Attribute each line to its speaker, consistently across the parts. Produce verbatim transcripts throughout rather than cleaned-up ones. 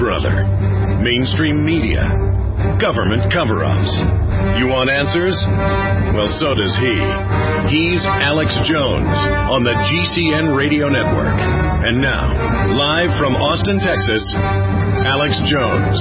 Speaker 1: brother. Mainstream media. Government cover-ups. You want answers? Well, so does he. He's Alex Jones on the G C N Radio Network. And now, live from Austin, Texas, Alex Jones.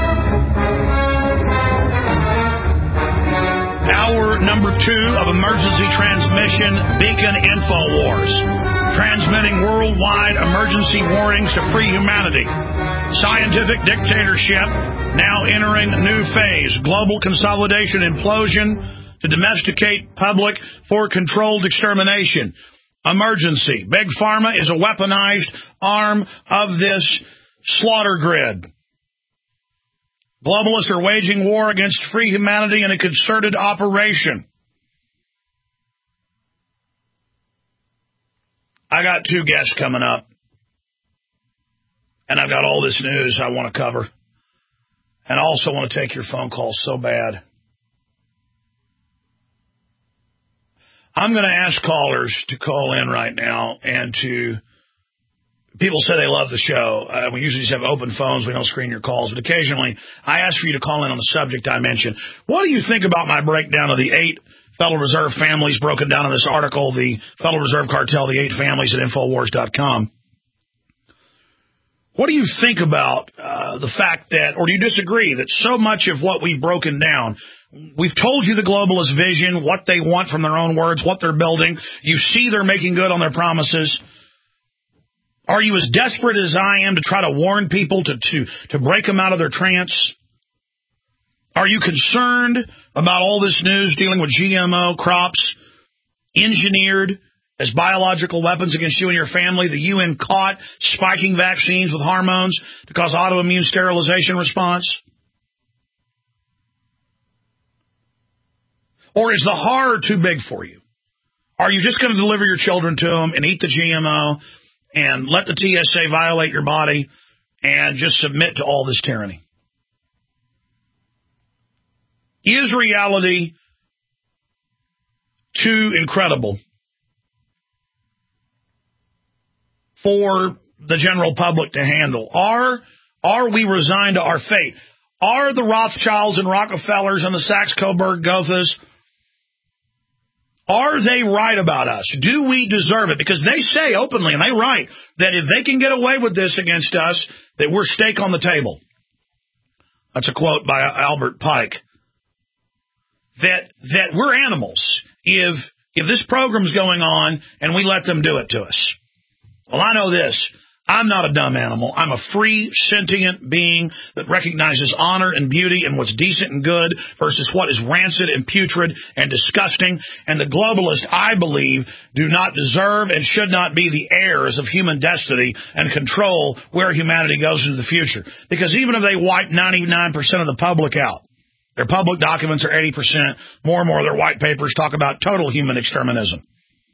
Speaker 2: Hour number two of emergency transmission, Beacon InfoWars. Transmitting worldwide emergency warnings to free humanity. Scientific dictatorship now entering a new phase. Global consolidation implosion to domesticate public for controlled extermination. Emergency. Big Pharma is a weaponized arm of this slaughter grid. Globalists are waging war against free humanity in a concerted operation. I got two guests coming up, and I've got all this news I want to cover, and I also want to take your phone calls so bad. I'm going to ask callers to call in right now, and to, people say they love the show. Uh, we usually just have open phones. We don't screen your calls, but occasionally I ask for you to call in on the subject I mentioned. What do you think about my breakdown of the eight Federal Reserve families broken down in this article, the Federal Reserve Cartel, the eight families at Infowars dot com? What do you think about uh, the fact that, or do you disagree that so much of what we've broken down, we've told you the globalist vision, what they want from their own words, what they're building. You see they're making good on their promises. Are you as desperate as I am to try to warn people to, to, to break them out of their trance? Are you concerned about all this news dealing with G M O crops engineered as biological weapons against you and your family? The U N caught spiking vaccines with hormones to cause autoimmune sterilization response? Or is the horror too big for you? Are you just going to deliver your children to them and eat the G M O and let the T S A violate your body and just submit to all this tyranny? Is reality too incredible for the general public to handle? Are, are we resigned to our fate? Are the Rothschilds and Rockefellers and the Sachs-Coburg-Goethas, are they right about us? Do we deserve it? Because they say openly, and they write, that if they can get away with this against us, that we're steak on the table. That's a quote by Albert Pike. That that we're animals if if this program's going on and we let them do it to us. Well, I know this. I'm not a dumb animal. I'm a free, sentient being that recognizes honor and beauty and what's decent and good versus what is rancid and putrid and disgusting. And the globalists, I believe, do not deserve and should not be the heirs of human destiny and control where humanity goes into the future. Because even if they wipe ninety-nine percent of the public out, their public documents are eighty percent, more and more of their white papers talk about total human exterminism.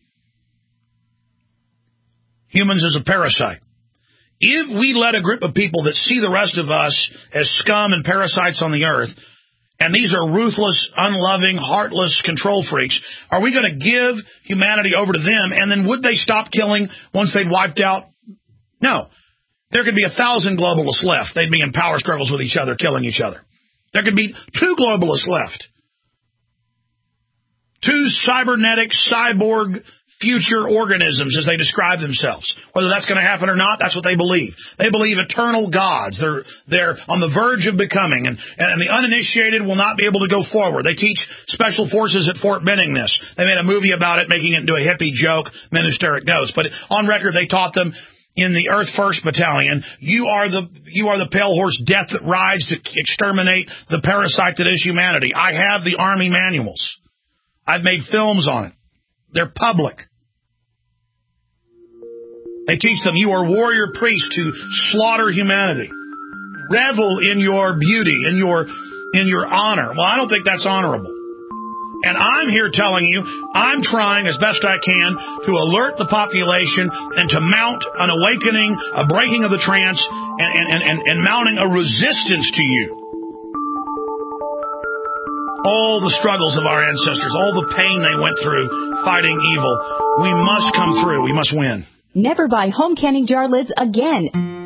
Speaker 2: Humans as a parasite. If we let a group of people that see the rest of us as scum and parasites on the earth, and these are ruthless, unloving, heartless control freaks, are we going to give humanity over to them, and then would they stop killing once they'd wiped out? No. There could be a thousand globalists left. They'd be in power struggles with each other, killing each other. There could be two globalists left. Two cybernetic, cyborg future organisms, as they describe themselves. Whether that's going to happen or not, that's what they believe. They believe eternal gods. They're they're on the verge of becoming, and, and the uninitiated will not be able to go forward. They teach special forces at Fort Benning this. They made a movie about it, making it into a hippie joke. Minister it goes. But on record, they taught them in the Earth First Battalion, you are the you are the pale horse death that rides to exterminate the parasite that is humanity. I have the Army manuals. I've made films on it. They're public. They teach them you are warrior priests to slaughter humanity. Revel in your beauty, in your in your honor. Well, I don't think that's honorable. And I'm here telling you, I'm trying as best I can to alert the population and to mount an awakening, a breaking of the trance, and, and, and, and mounting a resistance to you. All the struggles of our ancestors, all the pain they went through fighting evil, we must come through. We must win.
Speaker 3: Never buy home canning jar lids again.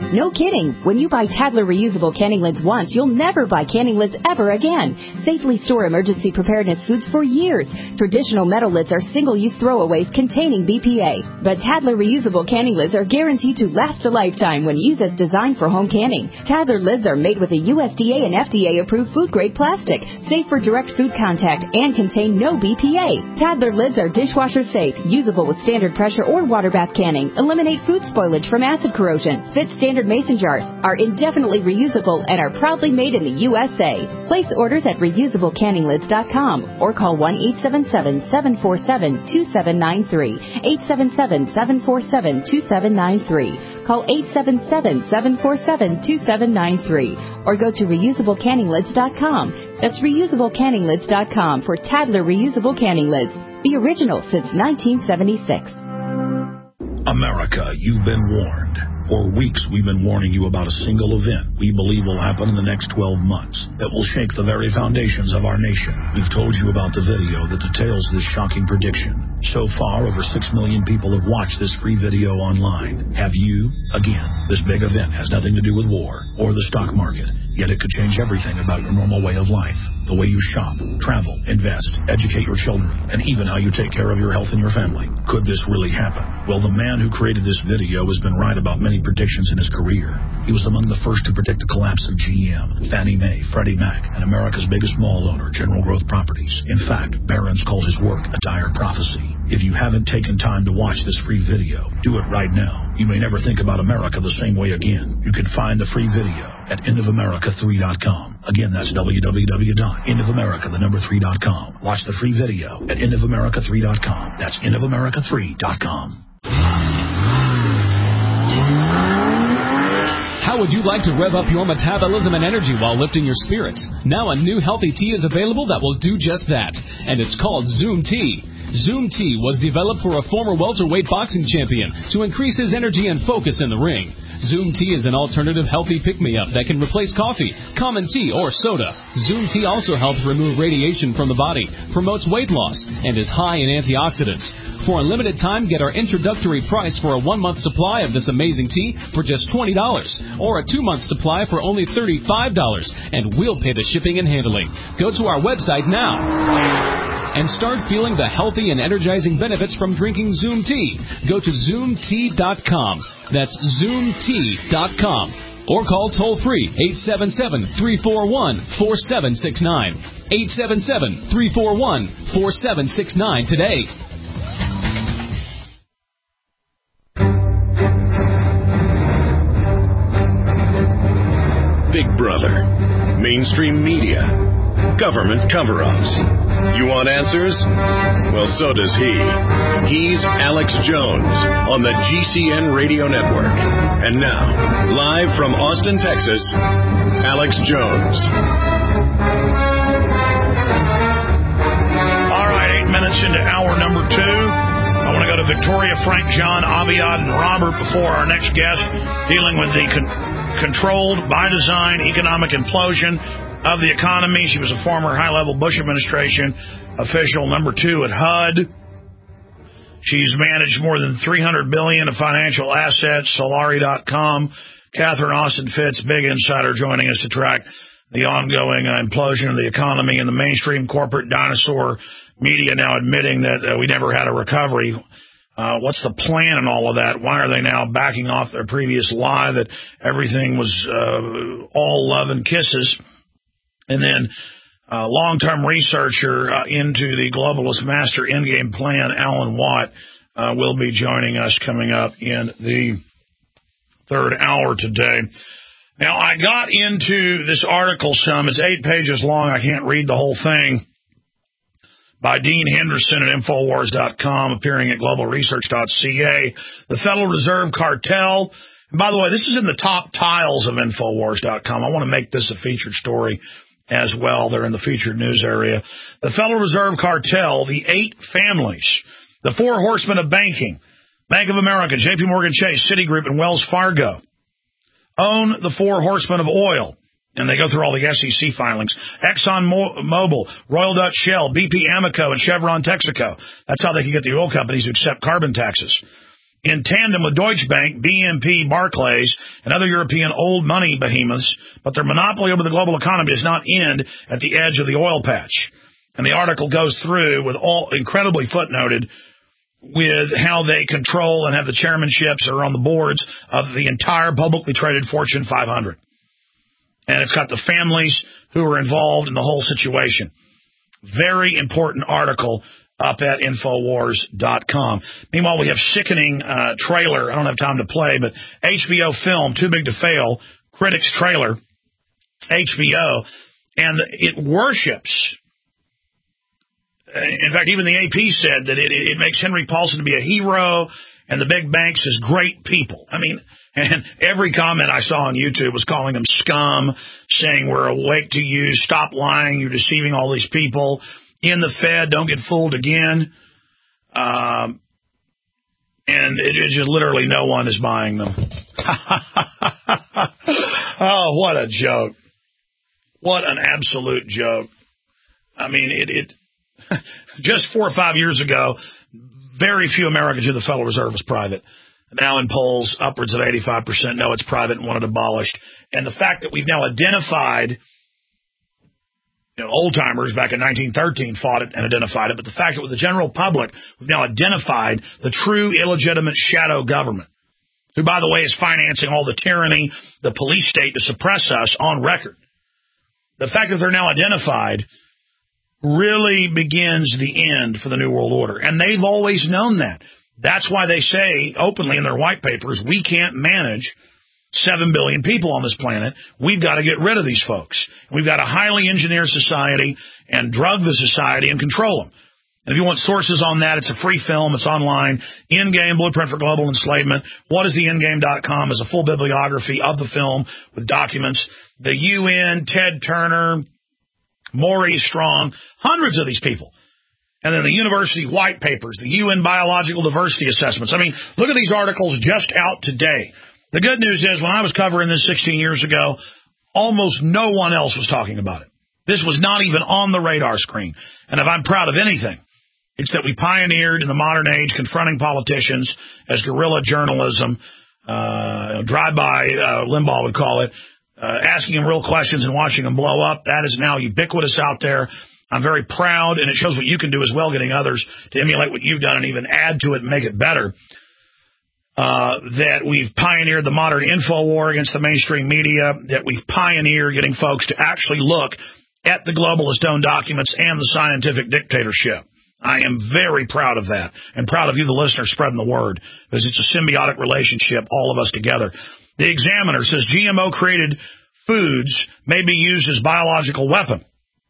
Speaker 3: No kidding. When you buy Tadler reusable canning lids once, you'll never buy canning lids ever again. Safely store emergency preparedness foods for years. Traditional metal lids are single-use throwaways containing B P A. But Tadler reusable canning lids are guaranteed to last a lifetime when used as designed for home canning. Tadler lids are made with a U S D A and F D A-approved food-grade plastic, safe for direct food contact, and contain no B P A. Tadler lids are dishwasher safe, usable with standard pressure or water bath canning, eliminate food spoilage from acid corrosion, fit standard mason jars, are indefinitely reusable, and are proudly made in the U S A. Place orders at reusable canning lids dot com or call one eight seven seven, seven four seven, two seven nine three, eight seven seven, seven four seven, two seven nine three. Call eight seven seven, seven four seven, two seven nine three or go to reusable canning lids dot com. That's reusable canning lids dot com for Tadler reusable canning lids, the original since nineteen seventy-six.
Speaker 2: America, you've been warned. For weeks, we've been warning you about a single event we believe will happen in the next twelve months that will shake the very foundations of our nation. We've told you about the video that details this shocking prediction. So far, over six million people have watched this free video online. Have you? Again, this big event has nothing to do with war or the stock market, yet it could change everything about your normal way of life. The way you shop, travel, invest, educate your children, and even how you take care of your health and your family. Could this really happen? Well, the man who created this video has been right about many predictions in his career. He was among the first to predict the collapse of G M, Fannie Mae, Freddie Mac, and America's biggest mall owner, General Growth Properties. In fact, Barron's called his work a dire prophecy. If you haven't taken time to watch this free video, do it right now. You may never think about America the same way again. You can find the free video at end of america three dot com. Again, that's w w w dot end of america the number three dot com. Watch the free video at end of america three dot com. That's end of america three dot com.
Speaker 4: How would you like to rev up your metabolism and energy while lifting your spirits? Now a new healthy tea is available that will do just that, and it's called Zoom Tea. Zoom Tea was developed for a former welterweight boxing champion to increase his energy and focus in the ring. Zoom Tea is an alternative healthy pick-me-up that can replace coffee, common tea, or soda. Zoom Tea also helps remove radiation from the body, promotes weight loss, and is high in antioxidants. For a limited time, get our introductory price for a one-month supply of this amazing tea for just twenty dollars, or a two-month supply for only thirty-five dollars, and we'll pay the shipping and handling. Go to our website now and start feeling the healthy and energizing benefits from drinking Zoom Tea. Go to zoom tea dot com. That's zoom tea dot com. Or call toll-free eight seven seven, three four one, four seven six nine. eight seven seven, three four one, four seven six nine today.
Speaker 1: Big Brother, mainstream media, government cover-ups. You want answers? Well, so does he. He's Alex Jones on the G C N Radio Network. And now, live from Austin, Texas, Alex Jones.
Speaker 2: All right, eight minutes into hour number two. I want to go to Victoria, Frank, John, Aviad, and Robert before our next guest, dealing with the con- controlled, by design, economic implosion of the economy. She was a former high-level Bush administration official, number two at H U D. She's managed more than three hundred billion dollars of financial assets, Solari dot com. Catherine Austin Fitts, big insider, joining us to track the ongoing uh, implosion of the economy and the mainstream corporate dinosaur media now admitting that uh, we never had a recovery. Uh, what's the plan in all of that? Why are they now backing off their previous lie that everything was uh, all love and kisses? And then uh, long-term researcher uh, into the globalist master endgame plan, Alan Watt, uh, will be joining us coming up in the third hour today. Now, I got into this article some. It's eight pages long. I can't read the whole thing. By Dean Henderson at Infowars dot com, appearing at global research dot c a. The Federal Reserve Cartel. And by the way, this is in the top tiles of Infowars dot com. I want to make this a featured story as well. They're in the featured news area. The Federal Reserve Cartel, the eight families, the four horsemen of banking, Bank of America, J P Morgan Chase, Citigroup, and Wells Fargo, own the four horsemen of oil. And they go through all the S E C filings. ExxonMobil, Royal Dutch Shell, B P Amoco, and Chevron Texaco. That's how they can get the oil companies to accept carbon taxes. in tandem with Deutsche Bank, B N P, Barclays, and other European old money behemoths, but their monopoly over the global economy does not end at the edge of the oil patch. And the article goes through with all incredibly footnoted with how they control and have the chairmanships or on the boards of the entire publicly traded Fortune five hundred. And it's got the families who are involved in the whole situation. Very important article up at Infowars dot com. Meanwhile, we have sickening uh, trailer. I don't have time to play, but H B O film, Too Big to Fail, critics trailer, H B O, and it worships. In fact, even the A P said that it, it makes Henry Paulson to be a hero and the big banks as great people. I mean, and every comment I saw on YouTube was calling them scum, saying we're awake to you, stop lying, you're deceiving all these people. In the Fed, don't get fooled again. Um, and it, it just literally no one is buying them. Oh, what a joke. What an absolute joke. I mean, it, it just four or five years ago, very few Americans knew the Federal Reserve was private. Now in polls, upwards of eighty-five percent know it's private and want it abolished. And the fact that we've now identified, you know, old-timers back in nineteen thirteen fought it and identified it, but the fact that with the general public, we've now identified the true illegitimate shadow government, who, by the way, is financing all the tyranny, the police state to suppress us on record. The fact that they're now identified really begins the end for the New World Order. And they've always known that. That's why they say openly in their white papers, we can't manage seven billion people on this planet. We've got to get rid of these folks. We've got to highly engineer society and drug the society and control them. And if you want sources on that, it's a free film. It's online. Endgame, Blueprint for Global Enslavement. What is the endgame dot com is a full bibliography of the film with documents. The U N, Ted Turner, Maurice Strong, hundreds of these people. And then the university white papers, the U N biological diversity assessments. I mean, look at these articles just out today. The good news is when I was covering this sixteen years ago, almost no one else was talking about it. This was not even on the radar screen. And if I'm proud of anything, it's that we pioneered in the modern age confronting politicians as guerrilla journalism, uh, drive-by, uh, Limbaugh would call it, uh, asking them real questions and watching them blow up. That is now ubiquitous out there. I'm very proud, and it shows what you can do as well, getting others to emulate what you've done and even add to it and make it better, uh, that we've pioneered the modern info war against the mainstream media, that we've pioneered getting folks to actually look at the globalist owned documents and the scientific dictatorship. I am very proud of that, and proud of you, the listener, spreading the word, because it's a symbiotic relationship, all of us together. The Examiner says G M O-created foods may be used as biological weapon.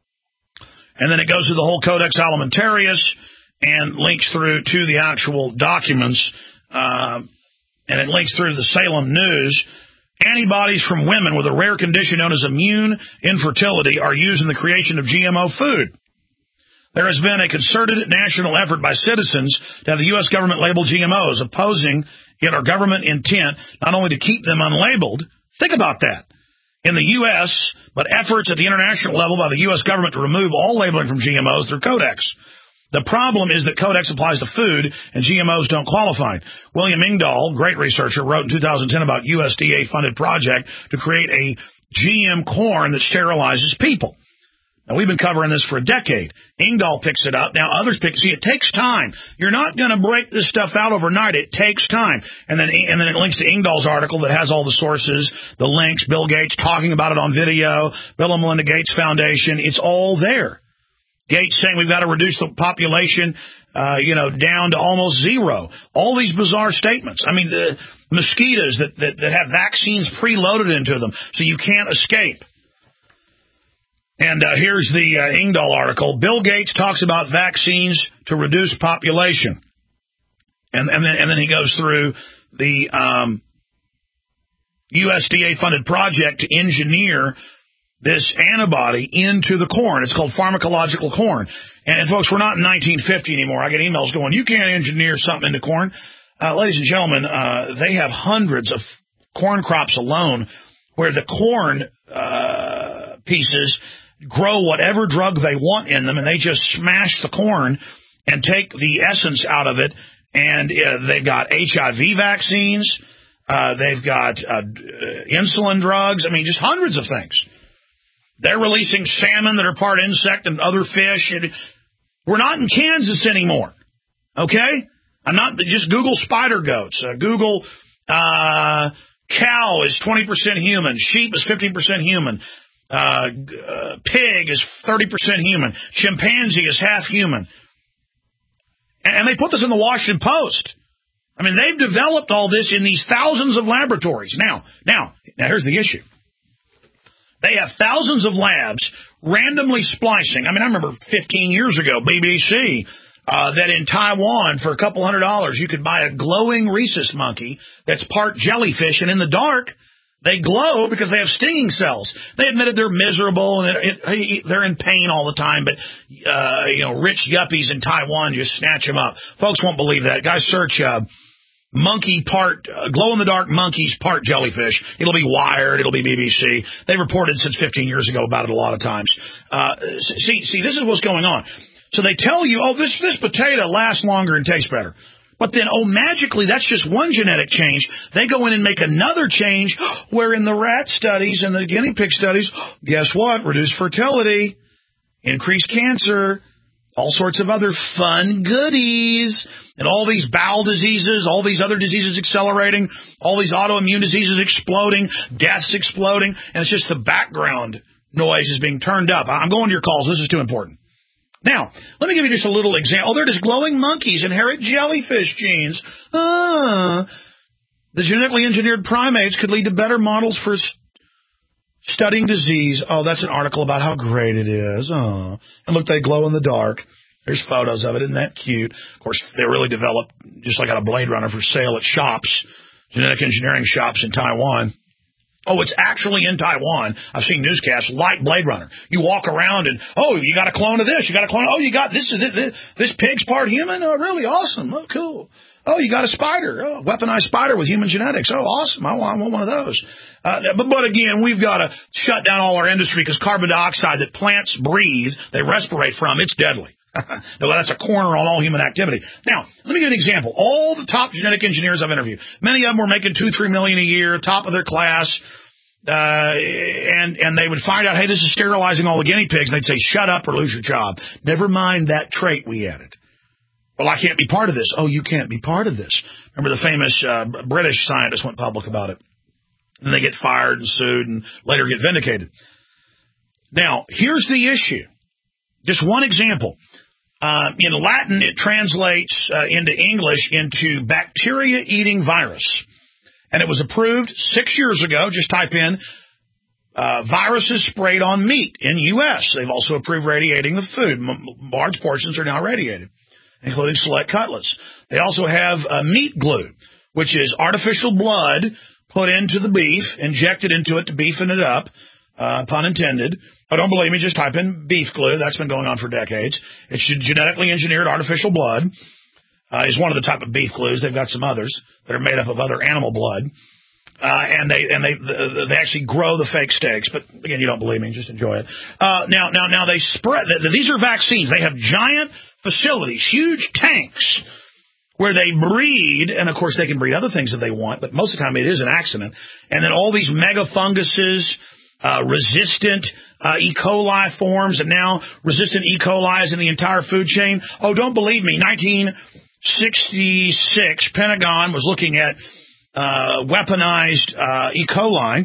Speaker 2: And then it goes through the whole Codex Alimentarius and links through to the actual documents, uh, and it links through to the Salem News. Antibodies from women with a rare condition known as immune infertility are used in the creation of G M O food. There has been a concerted national effort by citizens to have the U S government label G M Os, opposing it or government intent not only to keep them unlabeled, think about that, in the U S, but efforts at the international level by the U S government to remove all labeling from G M Os through Codex. The problem is that Codex applies to food and G M Os don't qualify. William Engdahl, great researcher, wrote in two thousand ten about U S D A-funded project to create a G M corn that sterilizes people. Now, we've been covering this for a decade. Engdahl picks it up. Now, others pick it. See, it takes time. You're not going to break this stuff out overnight. It takes time. And then and then it links to Engdahl's article that has all the sources, the links, Bill Gates talking about it on video, Bill and Melinda Gates Foundation. It's all there. Gates saying we've got to reduce the population, uh, you know, down to almost zero. All these bizarre statements. I mean, the mosquitoes that, that, that have vaccines preloaded into them so you can't escape. And uh, here's the uh, Engdahl article. Bill Gates talks about vaccines to reduce population. And, and, then, and then he goes through the um, U S D A-funded project to engineer this antibody into the corn. It's called pharmacological corn. And, folks, we're not in nineteen fifty anymore. I get emails going, you can't engineer something into corn. Uh, ladies and gentlemen, uh, they have hundreds of corn crops alone where the corn uh, pieces grow whatever drug they want in them, and they just smash the corn and take the essence out of it And uh, they've got H I V vaccines. Uh, they've got uh, insulin drugs. I mean, just hundreds of things. They're releasing salmon that are part insect and other fish. We're not in Kansas anymore. Okay? I'm not, just Google spider goats. Uh, Google uh, cow is twenty percent human. Sheep is fifteen percent human. Uh, uh, pig is thirty percent human. Chimpanzee is half human. And they put this in the Washington Post. I mean, they've developed all this in these thousands of laboratories. Now, now, now here's the issue. They have thousands of labs randomly splicing. I mean, I remember fifteen years ago, B B C, uh, that in Taiwan, for a couple hundred dollars, you could buy a glowing rhesus monkey that's part jellyfish, and in the dark, they glow because they have stinging cells. They admitted they're miserable and it, it, they're in pain all the time, but uh, you know, rich yuppies in Taiwan just snatch them up. Folks won't believe that. Guys, search uh, monkey part, uh, glow-in-the-dark monkeys part jellyfish. It'll be Wired. It'll be B B C. They reported since fifteen years ago about it a lot of times. Uh, see, see, this is what's going on. So they tell you, oh, this, this potato lasts longer and tastes better. But then, oh, magically, that's just one genetic change. They go in and make another change where in the rat studies and the guinea pig studies, guess what? Reduced fertility, increased cancer, all sorts of other fun goodies, and all these bowel diseases, all these other diseases accelerating, all these autoimmune diseases exploding, deaths exploding, and it's just the background noise is being turned up. I'm going to your calls. This is too important. Now, let me give you just a little example. Oh, they're just glowing monkeys inherit jellyfish genes. Ah, the genetically engineered primates could lead to better models for st- studying disease. Oh, that's an article about how great it is. Oh, and look, they glow in the dark. There's photos of it. Isn't that cute? Of course, they really developed, just like out of Blade Runner, for sale at shops, genetic engineering shops in Taiwan. Oh, it's actually in Taiwan. I've seen newscasts like Blade Runner. You walk around and, oh, you got a clone of this. You got a clone. Oh, you got this. Is this, this pig's part human? Oh, really? Awesome. Oh, cool. Oh, you got a spider. Oh, weaponized spider with human genetics. Oh, awesome. I want, I want one of those. Uh, but, but again, we've got to shut down all our industry because carbon dioxide that plants breathe, they respirate from, it's deadly. No, that's a corner on all human activity. Now, let me give you an example. All the top genetic engineers I've interviewed, many of them were making two, three million a year, top of their class, uh, and and they would find out, hey, this is sterilizing all the guinea pigs. And they'd say, shut up or lose your job. Never mind that trait we added. Well, I can't be part of this. Oh, you can't be part of this. Remember the famous uh, British scientist went public about it. And they get fired and sued and later get vindicated. Now, here's the issue. Just one example. Uh, in Latin, it translates uh, into English into bacteria-eating virus. And it was approved six years ago. Just type in uh, viruses sprayed on meat in U S They've also approved radiating the food. M- large portions are now radiated, including select cutlets. They also have uh, meat glue, which is artificial blood put into the beef, injected into it to beefen it up. Uh, pun intended. Oh, don't believe me, just type in beef glue. That's been going on for decades. It's genetically engineered artificial blood. Uh, is one of the type of beef glues. They've got some others that are made up of other animal blood. Uh, and they and they they actually grow the fake steaks. But again, you don't believe me, just enjoy it. Uh, now, now, now they spread. These are vaccines. They have giant facilities, huge tanks, where they breed, and of course they can breed other things that they want, but most of the time it is an accident. And then all these mega funguses, uh, resistant uh, E. coli forms, and now resistant E. coli is in the entire food chain. Oh, don't believe me. nineteen sixty-six, Pentagon was looking at uh, weaponized uh, E. coli.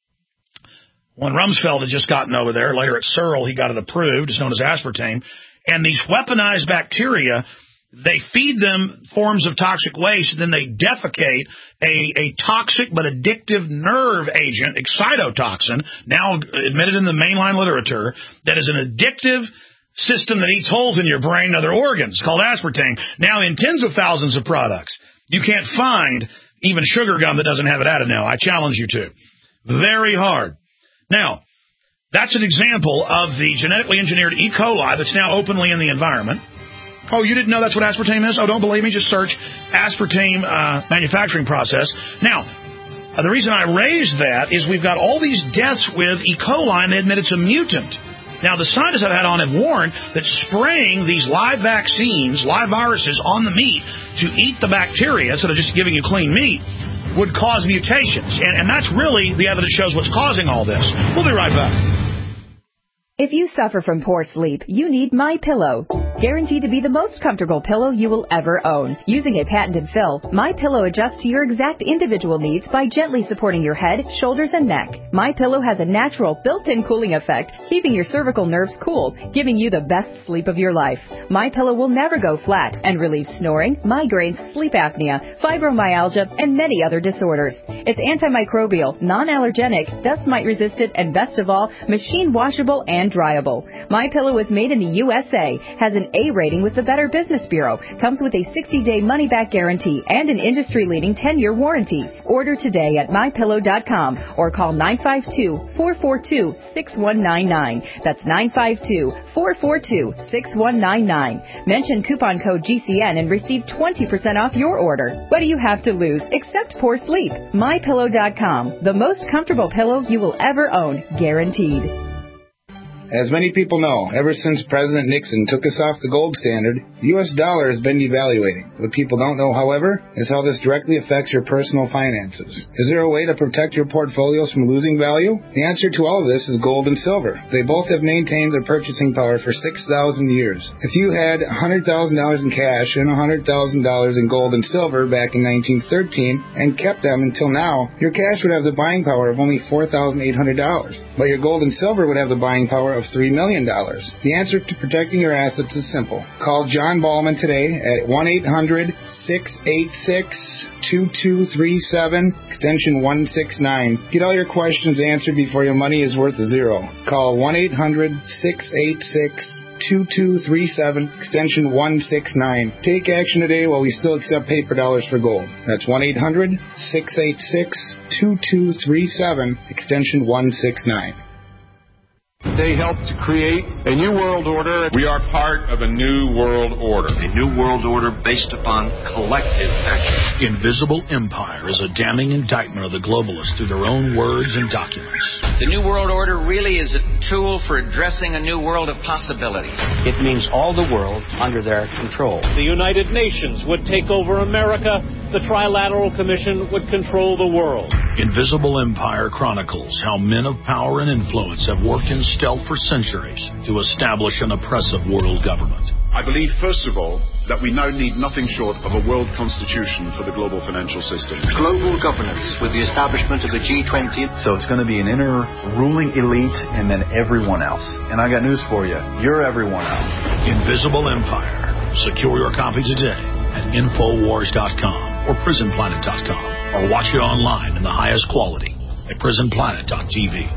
Speaker 2: When Rumsfeld had just gotten over there, later at Searle, he got it approved. It's known as aspartame. And these weaponized bacteria, they feed them forms of toxic waste, and then they defecate a, a toxic but addictive nerve agent, excitotoxin, now admitted in the mainline literature, that is an addictive system that eats holes in your brain and other organs, called aspartame, now in tens of thousands of products. You can't find even sugar gum that doesn't have it added now. I challenge you to. Very hard. Now, that's an example of the genetically engineered E. coli that's now openly in the environment. Oh, you didn't know that's what aspartame is? Oh, don't believe me? Just search aspartame uh, manufacturing process. Now, uh, the reason I raised that is we've got all these deaths with E. coli, and they admit it's a mutant. Now, the scientists I've had on have warned that spraying these live vaccines, live viruses, on the meat to eat the bacteria instead of just giving you clean meat would cause mutations. And, and that's really the evidence shows what's causing all this. We'll be right back.
Speaker 3: If you suffer from poor sleep, you need MyPillow. Guaranteed to be the most comfortable pillow you will ever own. Using a patented fill, MyPillow adjusts to your exact individual needs by gently supporting your head, shoulders, and neck. MyPillow has a natural built-in cooling effect, keeping your cervical nerves cool, giving you the best sleep of your life. MyPillow will never go flat and relieves snoring, migraines, sleep apnea, fibromyalgia, and many other disorders. It's antimicrobial, non-allergenic, dust mite resistant, and best of all, machine washable and dryable. MyPillow is made in the U S A, has an A rating with the Better Business Bureau, comes with a sixty-day money-back guarantee and an industry-leading ten-year warranty. Order today at my pillow dot com or call nine five two, four four two, six one nine nine. That's nine five two, four four two, six one nine nine. Mention coupon code G C N and receive twenty percent off your order. What do you have to lose except poor sleep? my pillow dot com, the most comfortable pillow you will ever own, guaranteed.
Speaker 5: As many people know, ever since President Nixon took us off the gold standard, the U S dollar has been devaluating. What people don't know, however, is how this directly affects your personal finances. Is there a way to protect your portfolios from losing value? The answer to all of this is gold and silver. They both have maintained their purchasing power for six thousand years. If you had one hundred thousand dollars in cash and one hundred thousand dollars in gold and silver back in nineteen thirteen and kept them until now, your cash would have the buying power of only four thousand eight hundred dollars, but your gold and silver would have the buying power of three million dollars. The answer to protecting your assets is simple. Call John Ballman today at one eight hundred, six eight six, two two three seven, extension one six nine. Get all your questions answered before your money is worth a zero. Call one eight hundred, six eight six, two two three seven, extension one six nine. Take action today while we still accept paper dollars for gold. That's one eight hundred, six eight six, two two three seven, extension one six nine.
Speaker 6: They helped to create a new world order. We are part of a new world order.
Speaker 7: A new world order based upon collective action.
Speaker 2: Invisible Empire is a damning indictment of the globalists through their own words and documents.
Speaker 8: The new world order really is a tool for addressing a new world of possibilities.
Speaker 9: It means all the world under their control.
Speaker 10: The United Nations would take over America. The Trilateral Commission would control the world.
Speaker 2: Invisible Empire chronicles how men of power and influence have worked in stealth for centuries to establish an oppressive world government.
Speaker 11: I believe, first of all, that we now need nothing short of a world constitution for the global financial system.
Speaker 7: Global governance with the establishment of the G twenty.
Speaker 12: So it's going to be an inner ruling elite and then everyone else. And I got news for you. You're everyone else.
Speaker 2: Invisible Empire. Secure your copy today at infowars dot com or prison planet dot com or watch it online in the highest quality at prison planet dot t v.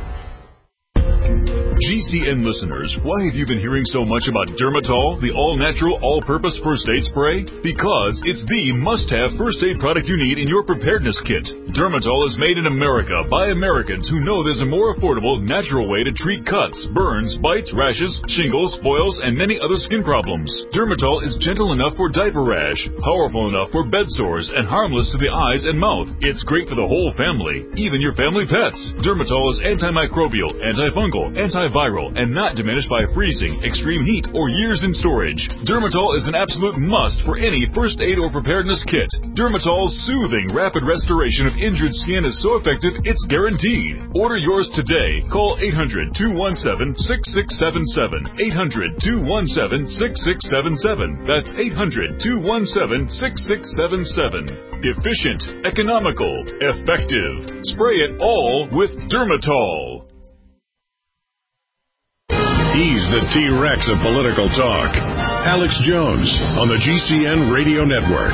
Speaker 13: G C N listeners, why have you been hearing so much about Dermatol, the all-natural, all-purpose first aid spray? Because it's the must-have first aid product you need in your preparedness kit. Dermatol is made in America by Americans who know there's a more affordable, natural way to treat cuts, burns, bites, rashes, shingles, boils, and many other skin problems. Dermatol is gentle enough for diaper rash, powerful enough for bed sores, and harmless to the eyes and mouth. It's great for the whole family, even your family pets. Dermatol is antimicrobial, antifungal, antiviral, and not diminished by freezing, extreme heat, or years in storage. Dermatol is an absolute must for any first aid or preparedness kit. Dermatol's soothing, rapid restoration of injured skin is so effective, it's guaranteed. Order yours today. Call eight hundred, two one seven, six six seven seven. eight hundred, two one seven, six six seven seven. That's eight hundred, two one seven, six six seven seven. Efficient, economical, effective. Spray it all with Dermatol.
Speaker 1: He's the T-Rex of political talk. Alex Jones on the G C N Radio Network.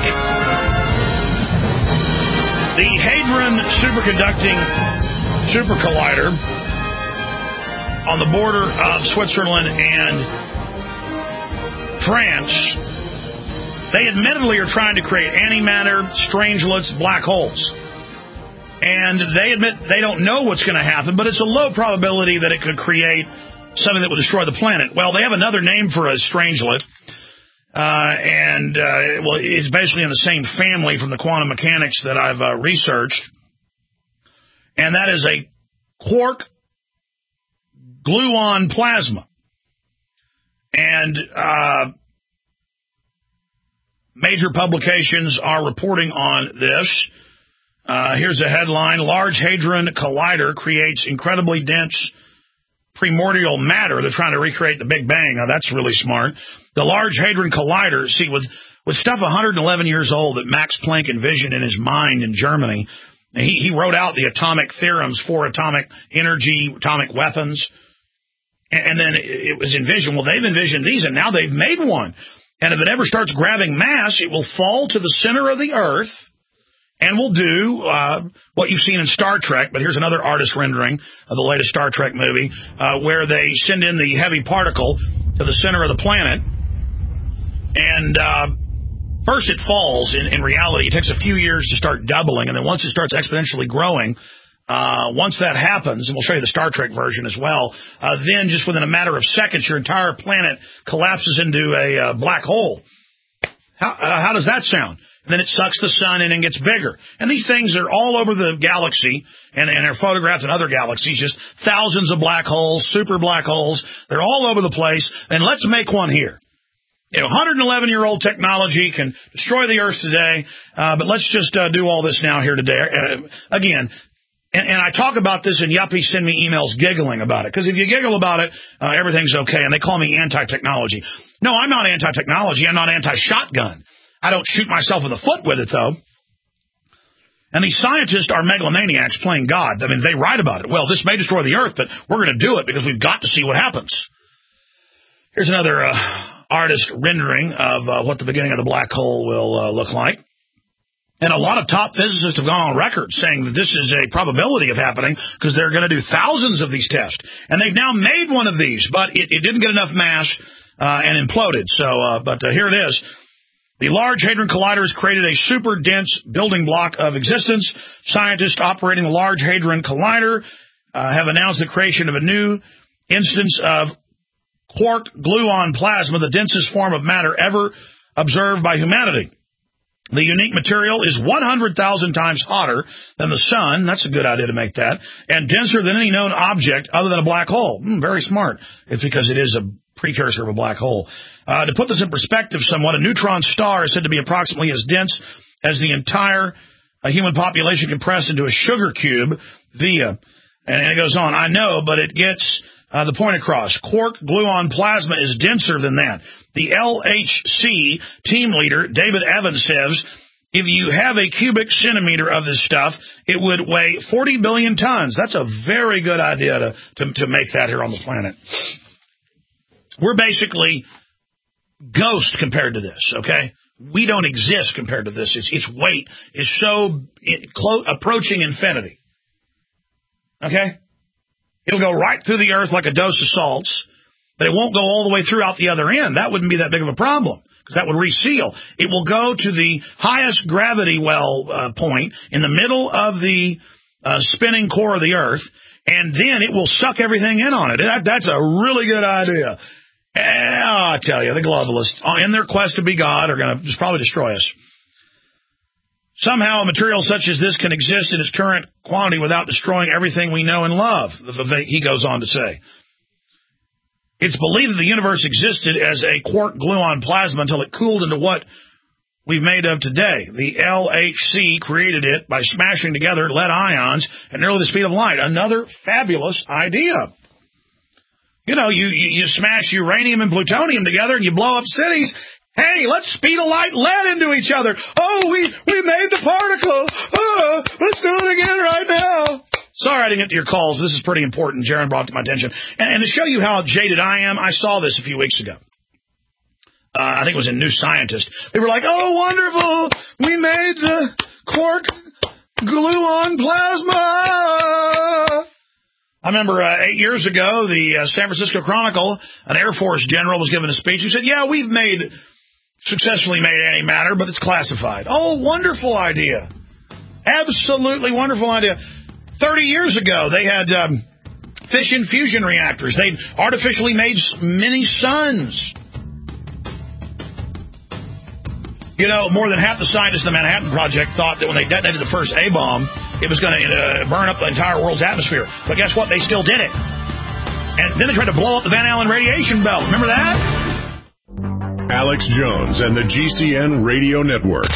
Speaker 2: The Hadron Superconducting Super Collider on the border of Switzerland and France, they admittedly are trying to create antimatter, strangelets, black holes. And they admit they don't know what's going to happen, but it's a low probability that it could create something that would destroy the planet. Well, they have another name for a strangelet, uh, and uh, well, it's basically in the same family from the quantum mechanics that I've uh, researched, and that is a quark gluon plasma. And uh, major publications are reporting on this. Uh, here's a headline. Large Hadron Collider creates incredibly dense primordial matter. They're trying to recreate the Big Bang. Now, that's really smart. The Large Hadron Collider, see, with, with stuff one hundred eleven years old that Max Planck envisioned in his mind in Germany, he, he wrote out the atomic theorems for atomic energy, atomic weapons. And then it was envisioned, well, they've envisioned these, and now they've made one. And if it ever starts grabbing mass, it will fall to the center of the Earth and will do uh, what you've seen in Star Trek. But here's another artist rendering of the latest Star Trek movie, uh, where they send in the heavy particle to the center of the planet. And uh, first it falls. In, in reality, it takes a few years to start doubling. And then once it starts exponentially growing, Uh, once that happens, and we'll show you the Star Trek version as well, uh, then just within a matter of seconds, your entire planet collapses into a uh, black hole. How, uh, how does that sound? And then it sucks the sun in and gets bigger. And these things are all over the galaxy, and, and are photographed in other galaxies, just thousands of black holes, super black holes. They're all over the place, and let's make one here. You know, one hundred eleven-year-old technology can destroy the Earth today, uh, but let's just uh, do all this now here today. Uh, again, And, and I talk about this, and yuppies send me emails giggling about it. Because if you giggle about it, uh, everything's okay. And they call me anti-technology. No, I'm not anti-technology. I'm not anti-shotgun. I don't shoot myself in the foot with it, though. And these scientists are megalomaniacs playing God. I mean, they write about it. Well, this may destroy the Earth, but we're going to do it because we've got to see what happens. Here's another uh, artist rendering of uh, what the beginning of the black hole will uh, look like. And a lot of top physicists have gone on record saying that this is a probability of happening because they're going to do thousands of these tests. And they've now made one of these, but it, it didn't get enough mass uh, and imploded. So, uh, but uh, here it is. The Large Hadron Collider has created a super dense building block of existence. Scientists operating the Large Hadron Collider uh, have announced the creation of a new instance of quark gluon plasma, the densest form of matter ever observed by humanity. The unique material is one hundred thousand times hotter than the sun. That's a good idea to make that. And denser than any known object other than a black hole. Mm, very smart. It's because it is a precursor of a black hole. Uh, to put this in perspective somewhat, a neutron star is said to be approximately as dense as the entire uh, human population compressed into a sugar cube via. And it goes on. I know, but it gets uh, the point across. Quark gluon plasma is denser than that. The L H C team leader, David Evans, says, if you have a cubic centimeter of this stuff, it would weigh forty billion tons. That's a very good idea to, to, to make that here on the planet. We're basically ghost compared to this, okay? We don't exist compared to this. Its, its weight is so it, clo- approaching infinity. Okay? It'll go right through the Earth like a dose of salts. But it won't go all the way through out the other end. That wouldn't be that big of a problem, because that would reseal. It will go to the highest gravity well uh, point in the middle of the uh, spinning core of the Earth, and then it will suck everything in on it. That, that's a really good idea. And I tell you, the globalists, in their quest to be God, are going to just probably destroy us. Somehow a material such as this can exist in its current quantity without destroying everything we know and love, he goes on to say. It's believed that the universe existed as a quark gluon plasma until it cooled into what we've made of today. The L H C created it by smashing together lead ions at nearly the speed of light. Another fabulous idea. You know, you, you, you smash uranium and plutonium together and you blow up cities. Hey, let's speed of light lead into each other. Oh, we, we made the particle. Oh, let's do it again right now. Sorry I didn't get to your calls. This is pretty important. Jaron brought it to my attention. And, and to show you how jaded I am, I saw this a few weeks ago. Uh, I think it was in New Scientist. They were like, oh, wonderful. We made the quark gluon plasma. I remember uh, eight years ago, the uh, San Francisco Chronicle, an Air Force general was giving a speech who said, yeah, we've made successfully made antimatter, but it's classified. Oh, wonderful idea. Absolutely wonderful idea. Thirty years ago, they had um, fission fusion reactors. They'd artificially made mini suns. You know, more than half the scientists in the Manhattan Project thought that when they detonated the first A-bomb, it was going to uh, burn up the entire world's atmosphere. But guess what? They still did it. And then they tried to blow up the Van Allen radiation belt. Remember that?
Speaker 1: Alex Jones and the G C N Radio Network.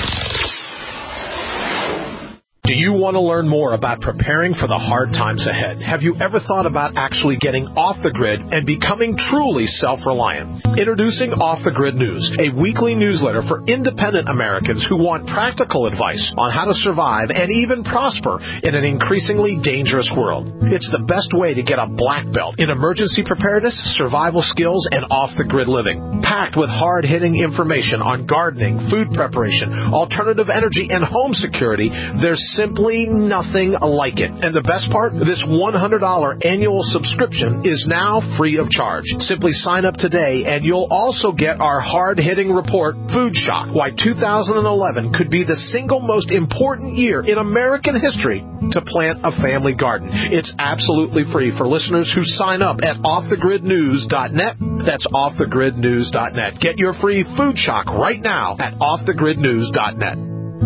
Speaker 14: Do you want to learn more about preparing for the hard times ahead? Have you ever thought about actually getting off the grid and becoming truly self-reliant? Introducing Off the Grid News, a weekly newsletter for independent Americans who want practical advice on how to survive and even prosper in an increasingly dangerous world. It's the best way to get a black belt in emergency preparedness, survival skills, and off-the-grid living. Packed with hard-hitting information on gardening, food preparation, alternative energy, and home security, there's simply nothing like it. And the best part, this one hundred dollars annual subscription is now free of charge. Simply sign up today and you'll also get our hard-hitting report, Food Shock, Why two thousand eleven Could Be the Single Most Important Year in American History to Plant a Family Garden. It's absolutely free for listeners who sign up at off the grid news dot net. That's off the grid news dot net. Get your free Food Shock right now at off the grid news dot net.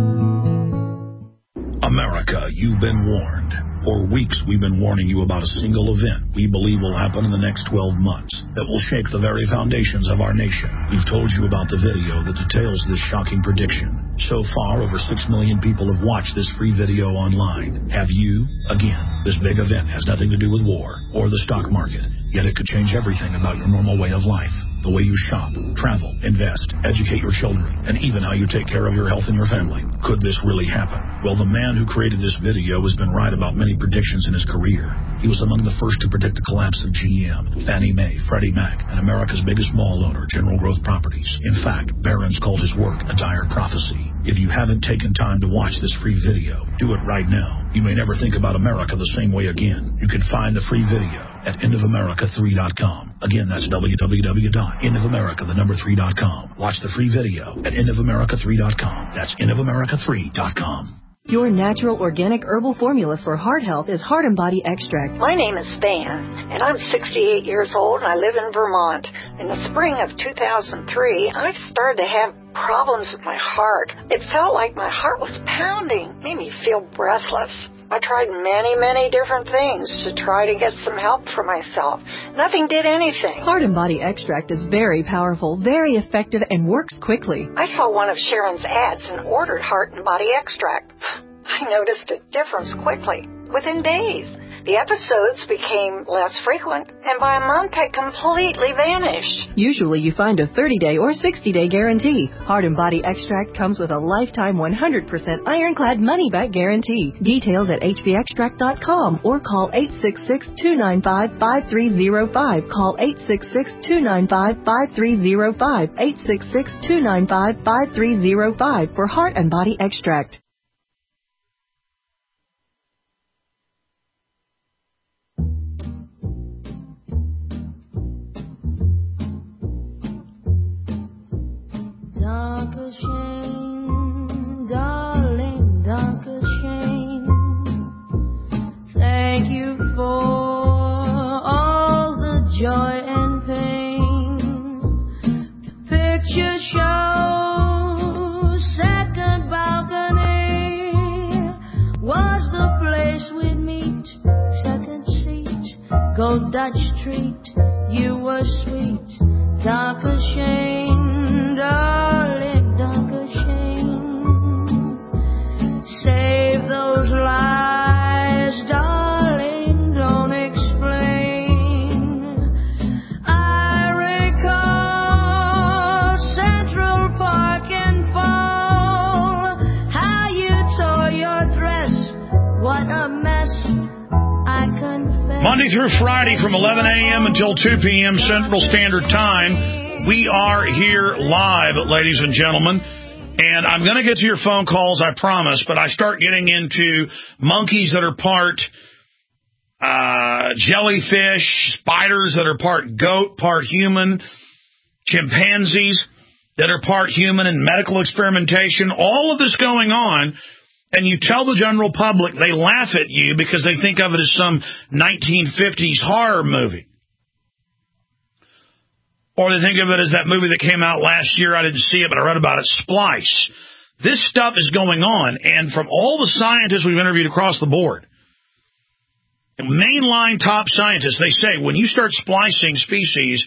Speaker 2: America, you've been warned. For weeks, we've been warning you about a single event we believe will happen in the next twelve months that will shake the very foundations of our nation. We've told you about the video that details this shocking prediction. So far, over six million people have watched this free video online. Have you? Again, this big event has nothing to do with war or the stock market, yet it could change everything about your normal way of life. The way you shop, travel, invest, educate your children, and even how you take care of your health and your family. Could this really happen? Well, the man who created this video has been right about many predictions in his career. He was among the first to predict the collapse of G M, Fannie Mae, Freddie Mac, and America's biggest mall owner, General Growth Properties. In fact, Barron's called his work a dire prophecy. If you haven't taken time to watch this free video, do it right now. You may never think about America the same way again. You can find the free video at end of america three dot com. Again, that's w w w dot end of america the number three dot com. Watch the free video at end of america three dot com. That's end of america three dot com.
Speaker 15: Your natural organic herbal formula for heart health is Heart and Body Extract.
Speaker 16: My name is Van, and I'm sixty-eight years old, and I live in Vermont. In the spring of two thousand three, I started to have problems with my heart. It felt like my heart was pounding, made me feel breathless. I tried many, many different things to try to get some help for myself. Nothing did anything.
Speaker 15: Heart and Body Extract is very powerful, very effective, and works quickly.
Speaker 16: I saw one of Sharon's ads and ordered Heart and Body Extract. I noticed a difference quickly, within days. The episodes became less frequent, and by a month had completely vanished.
Speaker 15: Usually you find a thirty-day or sixty-day guarantee. Heart and Body Extract comes with a lifetime one hundred percent ironclad money-back guarantee. Details at h b extract dot com or call eight six six, two nine five, five three zero five. Call eight six six, two nine five, five three zero five. eight six six, two nine five, five three zero five for Heart and Body Extract.
Speaker 17: Dankeschön, darling, Dankeschön. Thank you for all the joy and pain. The picture show, second balcony, was the place we'd meet. Second seat, Gold Dutch Street, you were sweet. Dankeschön, darling, Dankeschön. Save those lies, darling, don't explain. I recall Central Park in fall, how you tore your dress, what a mess, I confess.
Speaker 2: Monday through Friday from eleven a.m. until two p.m. Central Standard Time. We are here live, ladies and gentlemen, and I'm going to get to your phone calls, I promise, but I start getting into monkeys that are part uh, jellyfish, spiders that are part goat, part human, chimpanzees that are part human, and medical experimentation, all of this going on, and you tell the general public, they laugh at you because they think of it as some nineteen fifties horror movie. Or they think of it as that movie that came out last year. I didn't see it, but I read about it, Splice. This stuff is going on, and from all the scientists we've interviewed across the board, mainline top scientists, they say when you start splicing species,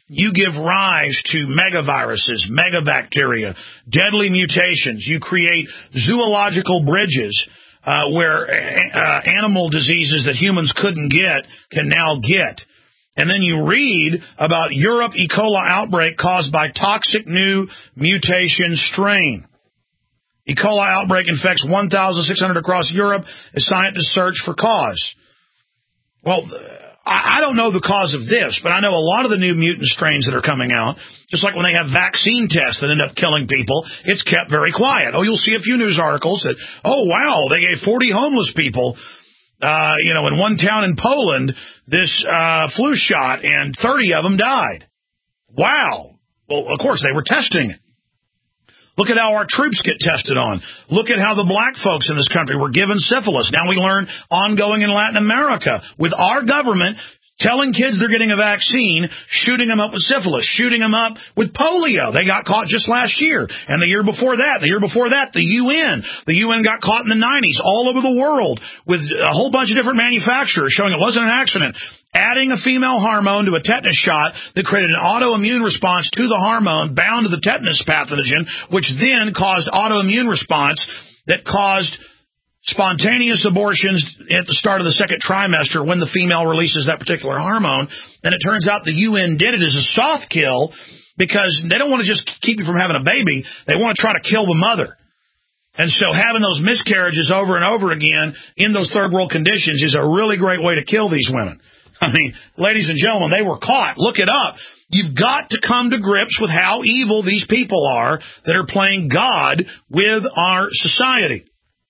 Speaker 2: you give rise to megaviruses, megabacteria, deadly mutations. You create zoological bridges uh, where uh, animal diseases that humans couldn't get can now get. And then you read about Europe E. coli outbreak caused by toxic new mutation strain. E. coli outbreak infects one thousand six hundred across Europe as scientists search for cause. Well, I don't know the cause of this, but I know a lot of the new mutant strains that are coming out, just like when they have vaccine tests that end up killing people, it's kept very quiet. Oh, you'll see a few news articles that, oh, wow, they gave forty homeless people, uh, you know, in one town in Poland, this uh, flu shot, and thirty of them died. Wow. Well, of course, they were testing it. Look at how our troops get tested on. Look at how the black folks in this country were given syphilis. Now we learn ongoing in Latin America with our government telling kids they're getting a vaccine, shooting them up with syphilis, shooting them up with polio. They got caught just last year. And the year before that, the year before that, the U N. The U N got caught in the nineties all over the world with a whole bunch of different manufacturers showing it wasn't an accident. Adding a female hormone to a tetanus shot that created an autoimmune response to the hormone bound to the tetanus pathogen, which then caused autoimmune response that caused spontaneous abortions at the start of the second trimester when the female releases that particular hormone. And it turns out the U N did it as a soft kill because they don't want to just keep you from having a baby. They want to try to kill the mother. And so having those miscarriages over and over again in those third world conditions is a really great way to kill these women. I mean, ladies and gentlemen, they were caught. Look it up. You've got to come to grips with how evil these people are that are playing God with our society.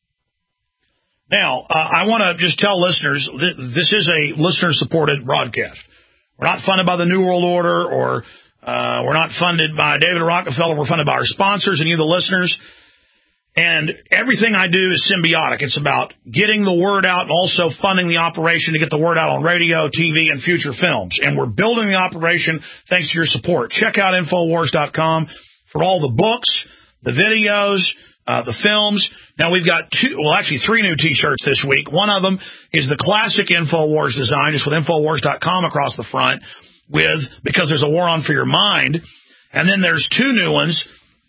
Speaker 2: Now, uh, I want to just tell listeners, th- this is a listener-supported broadcast. We're not funded by the New World Order, or uh, we're not funded by David Rockefeller. We're funded by our sponsors and you, the listeners. And everything I do is symbiotic. It's about getting the word out and also funding the operation to get the word out on radio, T V, and future films. And we're building the operation thanks to your support. Check out Infowars dot com for all the books, the videos, uh, the films. Now, we've got two, well, actually three new T-shirts this week. One of them is the classic Infowars design, just with Infowars dot com across the front, with Because There's a War On For Your Mind. And then there's two new ones.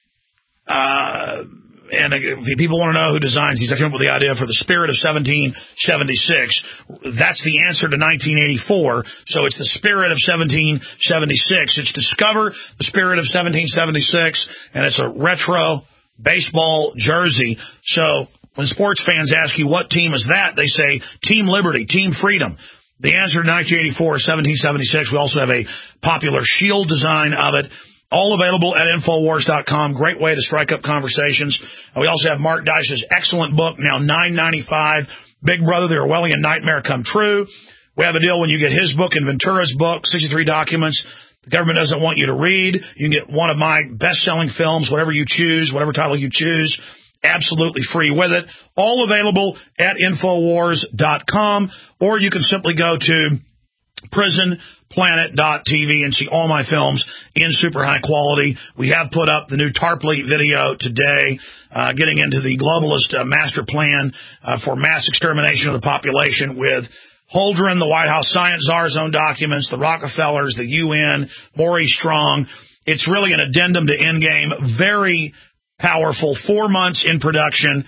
Speaker 2: Uh... And if people want to know who designs these, I came up with the idea for the Spirit of seventeen seventy-six. That's the answer to nineteen eighty-four. So it's the Spirit of seventeen seventy-six. It's Discover the Spirit of seventeen seventy-six, and it's a retro baseball jersey. So when sports fans ask you what team is that, they say Team Liberty, Team Freedom. The answer to nineteen eighty-four is seventeen seventy-six. We also have a popular shield design of it. All available at Infowars dot com. Great way to strike up conversations. We also have Mark Deiss's excellent book, now nine ninety-five, Big Brother, The Orwellian Nightmare Come True. We have a deal when you get his book and Ventura's book, sixty-three documents the government doesn't want you to read. You can get one of my best-selling films, whatever you choose, whatever title you choose, absolutely free with it. All available at Infowars dot com, or you can simply go to Prison Planet dot T V and see all my films in super high quality. We have put up the new Tarpley video today, uh, getting into the globalist uh, master plan uh, for mass extermination of the population with Holdren, the White House Science Czar's own documents, the Rockefellers, the U N, Maurice Strong. It's really an addendum to Endgame. Very powerful. Four months in production.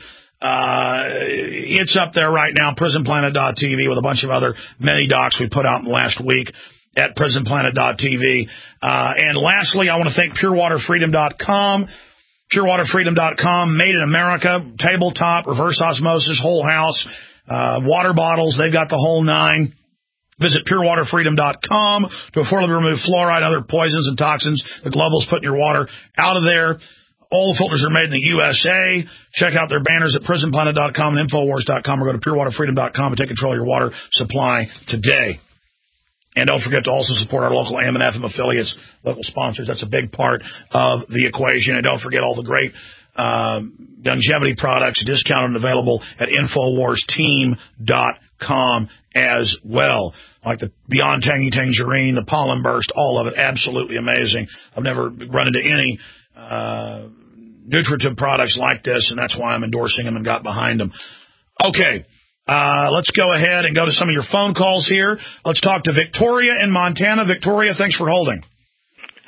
Speaker 2: Uh, it's up there right now, Prison Planet dot T V, with a bunch of other mini docs we put out in the last week at Prison Planet dot T V. Uh, and lastly, I want to thank Pure Water Freedom dot com. Pure Water Freedom dot com, made in America, tabletop, reverse osmosis, whole house, uh, water bottles. They've got the whole nine. Visit Pure Water Freedom dot com to affordably remove fluoride and other poisons and toxins the global's put in your water out of there. All the filters are made in the U S A. Check out their banners at Prison Planet dot com and Infowars dot com, or go to Pure Water Freedom dot com and take control of your water supply today. And don't forget to also support our local A M and F M affiliates, local sponsors. That's a big part of the equation. And don't forget all the great um, longevity products discounted and available at Infowars Team dot com as well. Like the Beyond Tangy Tangerine, the Pollen Burst, all of it absolutely amazing. I've never run into any uh nutritive products like this, and that's why I'm endorsing them and got behind them. Okay, uh, let's go ahead and go to some of your phone calls here. Let's talk to Victoria in Montana. Victoria, thanks for holding.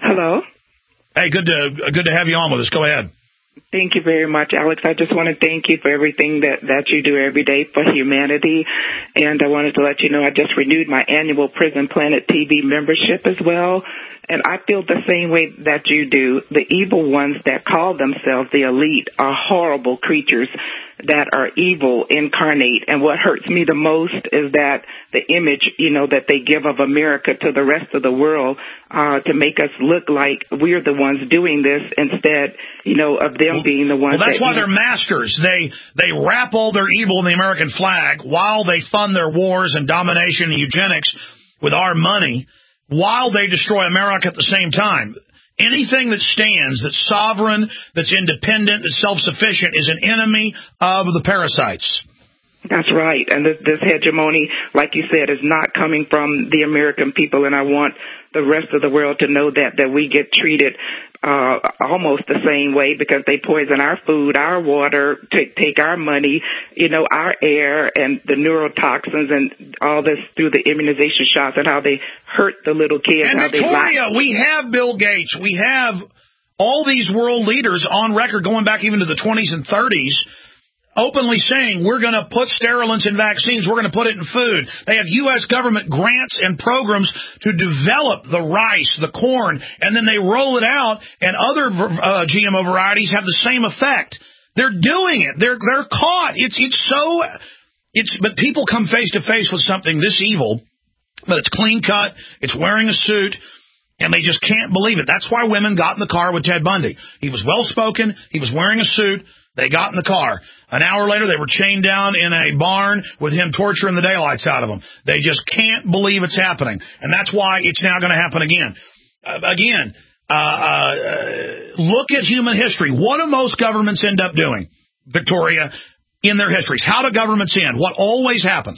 Speaker 18: Hello.
Speaker 2: Hey, good to good to have you on with us. Go ahead.
Speaker 18: Thank you very much, Alex. I just want to thank you for everything that, that you do every day for humanity. And I wanted to let you know I just renewed my annual Prison Planet T V membership as well. And I feel the same way that you do. The evil ones that call themselves the elite are horrible creatures that are evil incarnate. And what hurts me the most is that the image, you know, that they give of America to the rest of the world uh, to make us look like we're the ones doing this instead, you know, of them well, being the ones.
Speaker 2: Well, that's
Speaker 18: that
Speaker 2: why they're masters. They they wrap all their evil in the American flag while they fund their wars and domination and eugenics with our money, while they destroy America at the same time. Anything that stands, that's sovereign, that's independent, that's self-sufficient is an enemy of the parasites.
Speaker 18: That's right. And this, this hegemony, like you said, is not coming from the American people. And I want the rest of the world to know that, that we get treated uh, almost the same way because they poison our food, our water, take, take our money, you know, our air and the neurotoxins and all this through the immunization shots and how they hurt the little kids.
Speaker 2: And
Speaker 18: how
Speaker 2: Victoria,
Speaker 18: they
Speaker 2: we have Bill Gates. We have all these world leaders on record going back even to the twenties and thirties openly saying we're going to put sterilants in vaccines, we're going to put it in food. They have U S government grants and programs to develop the rice, the corn, and then they roll it out, and other uh, G M O varieties have the same effect. They're doing it. They're they're caught. It's it's so it's but people come face to face with something this evil, but it's clean cut, it's wearing a suit, and they just can't believe it. That's why women got in the car with Ted Bundy. He was well spoken, he was wearing a suit. They got in the car. An hour later, they were chained down in a barn with him torturing the daylights out of them. They just can't believe it's happening. And that's why it's now going to happen again. Uh, again, uh, uh, look at human history. What do most governments end up doing, Victoria, in their histories? How do governments end? What always happens?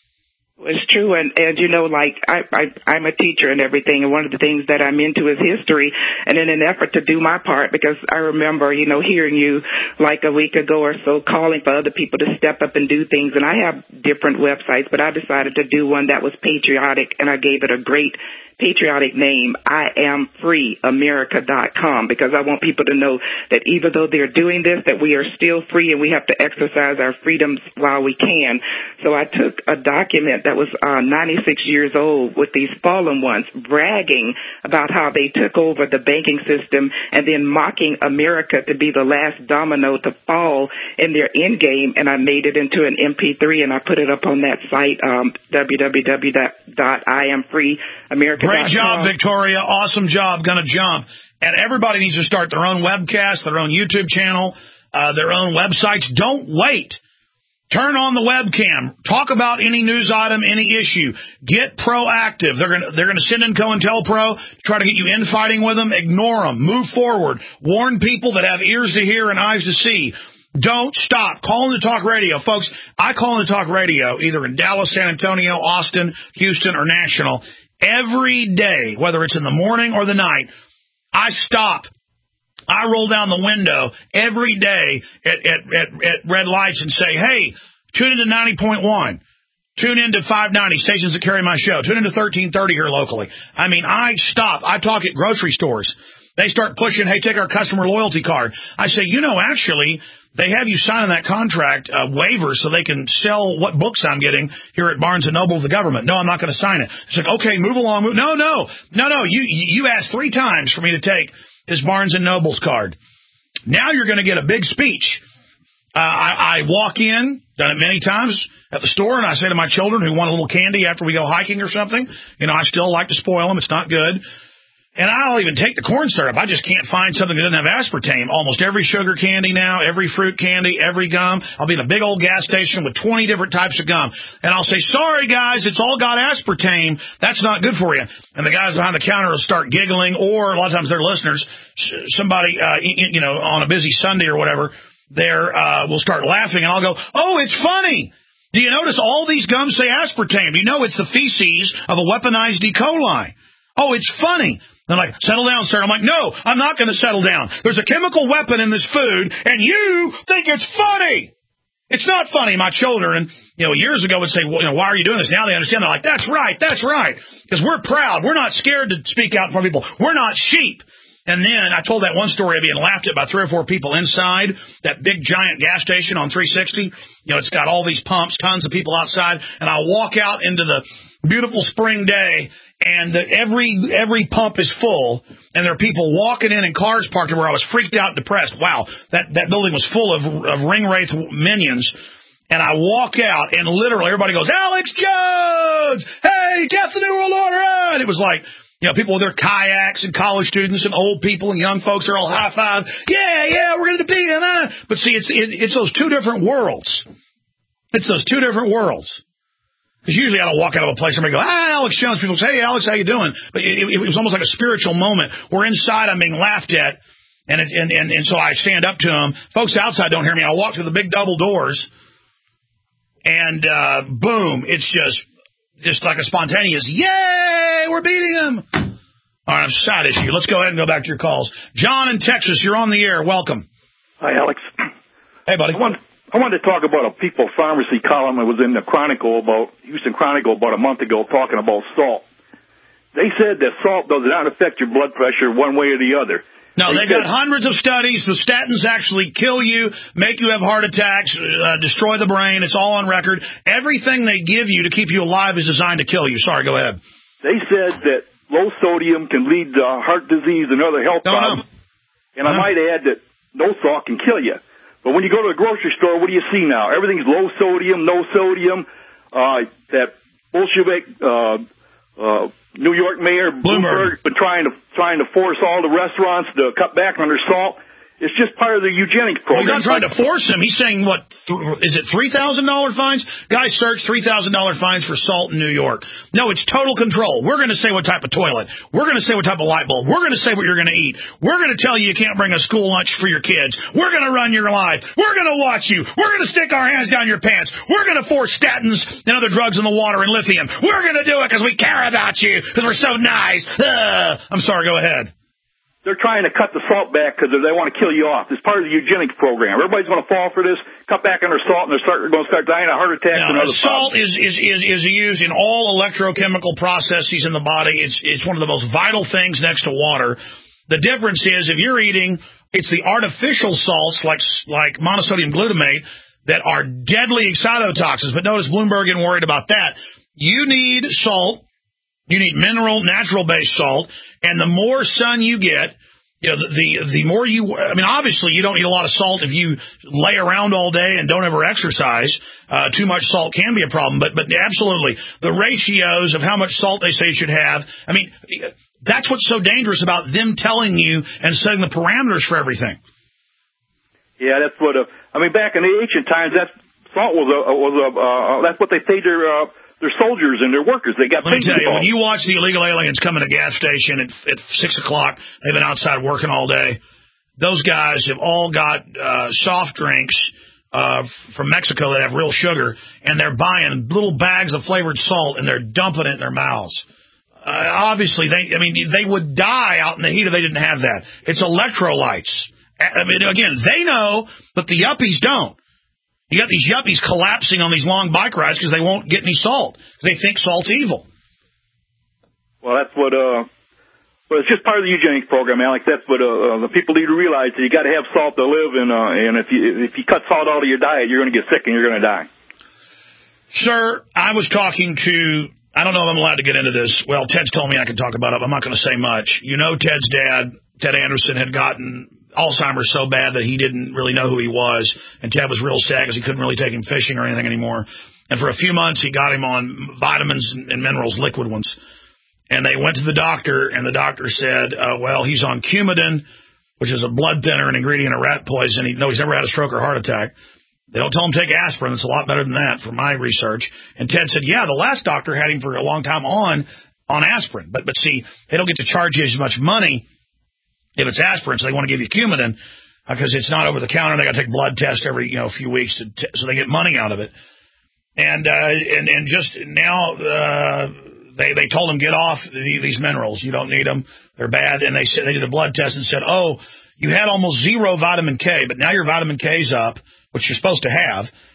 Speaker 18: It's true, and, and you know, like, I, I, I'm a teacher and everything, and one of the things that I'm into is history, and in an effort to do my part, because I remember, you know, hearing you like a week ago or so calling for other people to step up and do things, and I have different websites, but I decided to do one that was patriotic, and I gave it a great patriotic name, I am free america dot com, because I want people to know that even though they're doing this, that we are still free and we have to exercise our freedoms while we can. So I took a document that was uh, ninety-six years old with these fallen ones bragging about how they took over the banking system and then mocking America to be the last domino to fall in their end game, and I made it into an M P three and I put it up on that site, um, w w w dot i am free america dot com.
Speaker 2: Great job, Victoria. Awesome job. Gonna jump. And everybody needs to start their own webcast, their own YouTube channel, uh, their own websites. Don't wait. Turn on the webcam. Talk about any news item, any issue. Get proactive. They're gonna they're gonna send in COINTELPRO to try to get you infighting with them. Ignore them. Move forward. Warn people that have ears to hear and eyes to see. Don't stop. Call into talk radio. Folks, I call into talk radio either in Dallas, San Antonio, Austin, Houston, or National. Every day, whether it's in the morning or the night, I stop. I roll down the window every day at, at, at, at red lights and say, hey, tune into ninety point one. Tune into five ninety, stations that carry my show. Tune into thirteen thirty here locally. I mean, I stop. I talk at grocery stores. They start pushing, hey, take our customer loyalty card. I say, you know, actually, they have you signing that contract uh, waiver so they can sell what books I'm getting here at Barnes and Noble to the government. No, I'm not going to sign it. It's like, okay, move along. Move. No, no, no, no. You you asked three times for me to take this Barnes and Noble's card. Now you're going to get a big speech. Uh, I, I walk in, done it many times at the store, and I say to my children who want a little candy after we go hiking or something, you know, I still like to spoil them. It's not good. And I'll even take the corn syrup. I just can't find something that doesn't have aspartame. Almost every sugar candy now, every fruit candy, every gum. I'll be in a big old gas station with twenty different types of gum. And I'll say, sorry, guys, it's all got aspartame. That's not good for you. And the guys behind the counter will start giggling, or a lot of times they're listeners. Somebody, uh, you know, on a busy Sunday or whatever, there uh, will start laughing, and I'll go, oh, it's funny. Do you notice all these gums say aspartame? Do you know it's the feces of a weaponized E. coli? Oh, it's funny. They're like, settle down, sir. I'm like, no, I'm not going to settle down. There's a chemical weapon in this food, and you think it's funny. It's not funny. My children, you know, years ago would say, well, you know, why are you doing this? Now they understand. They're like, that's right, that's right. Because we're proud. We're not scared to speak out in front of people. We're not sheep. And then I told that one story of being laughed at by three or four people inside that big giant gas station on three sixty. You know, it's got all these pumps, tons of people outside. And I walk out into the beautiful spring day, and the, every every pump is full, and there are people walking in and cars parked where I was freaked out and depressed. Wow, that, that building was full of, of ring wraith minions. And I walk out, and literally everybody goes, Alex Jones! Hey, Death of the New World Order! And it was like, you know, people with their kayaks and college students and old people and young folks are all high-five. Yeah, yeah, we're going to beat them. Huh? But see, it's it, it's those two different worlds. It's those two different worlds. Because usually I don't walk out of a place and somebody go, ah, Alex Jones. People say, hey, Alex, how you doing? But it, it was almost like a spiritual moment where inside I'm being laughed at, and, it, and, and, and so I stand up to them. Folks outside don't hear me. I walk through the big double doors, and uh, boom, it's just just like a spontaneous, yay, we're beating them. All right, I'm side issue. Let's go ahead and go back to your calls. John in Texas, you're on the air. Welcome.
Speaker 19: Hi, Alex.
Speaker 2: Hey, buddy.
Speaker 19: I wanted, I wanted to talk about a People Pharmacy column that was in the Chronicle, about Houston Chronicle, about a month ago, talking about salt. They said that salt does not affect your blood pressure one way or the other.
Speaker 2: No,
Speaker 19: they
Speaker 2: they've
Speaker 19: said,
Speaker 2: got hundreds of studies. The statins actually kill you, make you have heart attacks, uh, destroy the brain. It's all on record. Everything they give you to keep you alive is designed to kill you. Sorry, go ahead.
Speaker 19: They said that low sodium can lead to heart disease and other health
Speaker 2: no,
Speaker 19: problems.
Speaker 2: No.
Speaker 19: And I no. might add that no salt can kill you. But when you go to the grocery store, what do you see now? Everything's low sodium, no sodium. Uh, that Bolshevik uh, uh, New York Mayor Bloomberg has been trying to trying to force all the restaurants to cut back on their salt. It's just part of the eugenics program.
Speaker 2: Well, he's not trying to force him. He's saying, what, th- is it three thousand dollars fines? Guys search three thousand dollars fines for salt in New York. No, it's total control. We're going to say what type of toilet. We're going to say what type of light bulb. We're going to say what you're going to eat. We're going to tell you you can't bring a school lunch for your kids. We're going to run your life. We're going to watch you. We're going to stick our hands down your pants. We're going to force statins and other drugs in the water and lithium. We're going to do it because we care about you, because we're so nice. Uh, I'm sorry, go ahead.
Speaker 19: They're trying to cut the salt back because they want to kill you off. It's part of the eugenics program. Everybody's going to fall for this, cut back on their salt, and they're start, going to start dying of heart attacks
Speaker 2: now,
Speaker 19: and other
Speaker 2: salt
Speaker 19: problems.
Speaker 2: is, is, is, is used in all electrochemical processes in the body. It's, it's one of the most vital things next to water. The difference is if you're eating, it's the artificial salts like, like monosodium glutamate that are deadly excitotoxins. But notice Bloomberg isn't worried about that. You need salt. You need mineral, natural-based salt, and the more sun you get, you know, the, the the more you. I mean, obviously, you don't eat a lot of salt if you lay around all day and don't ever exercise. Uh, too much salt can be a problem, but but absolutely, the ratios of how much salt they say you should have. I mean, that's what's so dangerous about them telling you and setting the parameters for everything.
Speaker 19: Yeah, that's what. Uh, I mean, back in the ancient times, that salt was a was a. Uh, that's what they paid their. Uh, Their soldiers and their workers. They got.
Speaker 2: Let me tell you, when you watch the illegal aliens come in a gas station at, at six o'clock, they've been outside working all day. Those guys have all got uh, soft drinks uh, from Mexico that have real sugar, and they're buying little bags of flavored salt and they're dumping it in their mouths. Uh, obviously, they. I mean, they would die out in the heat if they didn't have that. It's electrolytes. I mean, again, they know, but the yuppies don't. You got these yuppies collapsing on these long bike rides because they won't get any salt because they think salt's evil.
Speaker 19: Well, that's what. Uh, well, it's just part of the eugenics program, Alex. That's what uh, the people need to realize. That you got to have salt to live, and uh, and if you if you cut salt out of your diet, you're going to get sick and you're going to die.
Speaker 2: Sir, I was talking to. I don't know if I'm allowed to get into this. Well, Ted's told me I can talk about it. I'm not going to say much. You know, Ted's dad, Ted Anderson, had gotten Alzheimer's so bad that he didn't really know who he was, and Ted was real sad because he couldn't really take him fishing or anything anymore. And for a few months, he got him on vitamins and minerals, liquid ones. And they went to the doctor, and the doctor said, uh, well, he's on Coumadin, which is a blood thinner, an ingredient of rat poison. He, no, he's never had a stroke or heart attack. They don't tell him to take aspirin. It's a lot better than that from my research. And Ted said, yeah, the last doctor had him for a long time on on aspirin. But, but see, they don't get to charge you as much money if it's aspirin, so they want to give you Coumadin because uh, it's not over the counter. They got to take blood tests every you know few weeks, to t- so they get money out of it. And uh, and and just now uh, they they told him get off the, these minerals. You don't need them; they're bad. And they said they did a blood test and said, oh, you had almost zero vitamin K, but now your vitamin K's up, which you're supposed to have.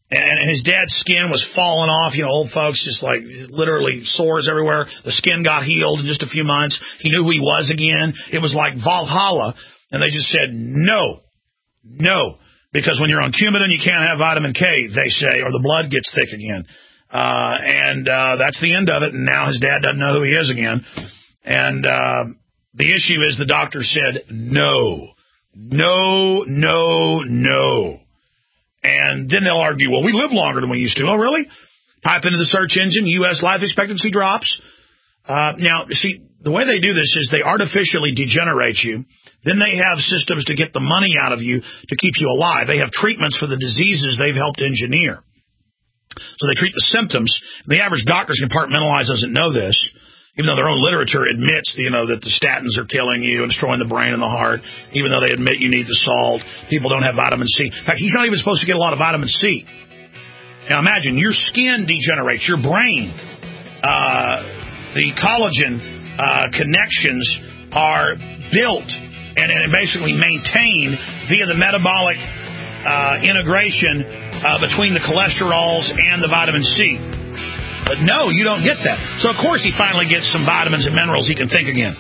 Speaker 2: And his dad's skin was falling off. You know, old folks just like literally sores everywhere. The skin got healed in just a few months. He knew who he was again. It was like Valhalla. And they just said, no, no. Because when you're on Coumadin, you can't have vitamin K, they say, or the blood gets thick again. Uh, and uh, that's the end of it. And now his dad doesn't know who he is again. And uh, the issue is the doctor said no, no, no, no. And then they'll argue, well, we live longer than we used to. Oh, really? Type into the search engine, U S life expectancy drops. Uh, now, see, the way they do this is they artificially degenerate you. Then they have systems to get the money out of you to keep you alive. They have treatments for the diseases they've helped engineer. So they treat the symptoms. The average doctor's compartmentalized doesn't know this, even though their own literature admits, you know, that the statins are killing you and destroying the brain and the heart, even though they admit you need the salt. People don't have vitamin C. In fact, he's not even supposed to get a lot of vitamin C. Now imagine, your skin degenerates, your brain, uh, the collagen uh, connections are built and, and basically maintained via the metabolic uh, integration uh, between the cholesterols and the vitamin C. But no, you don't get that. So, of course, he finally gets some vitamins and minerals he can think again.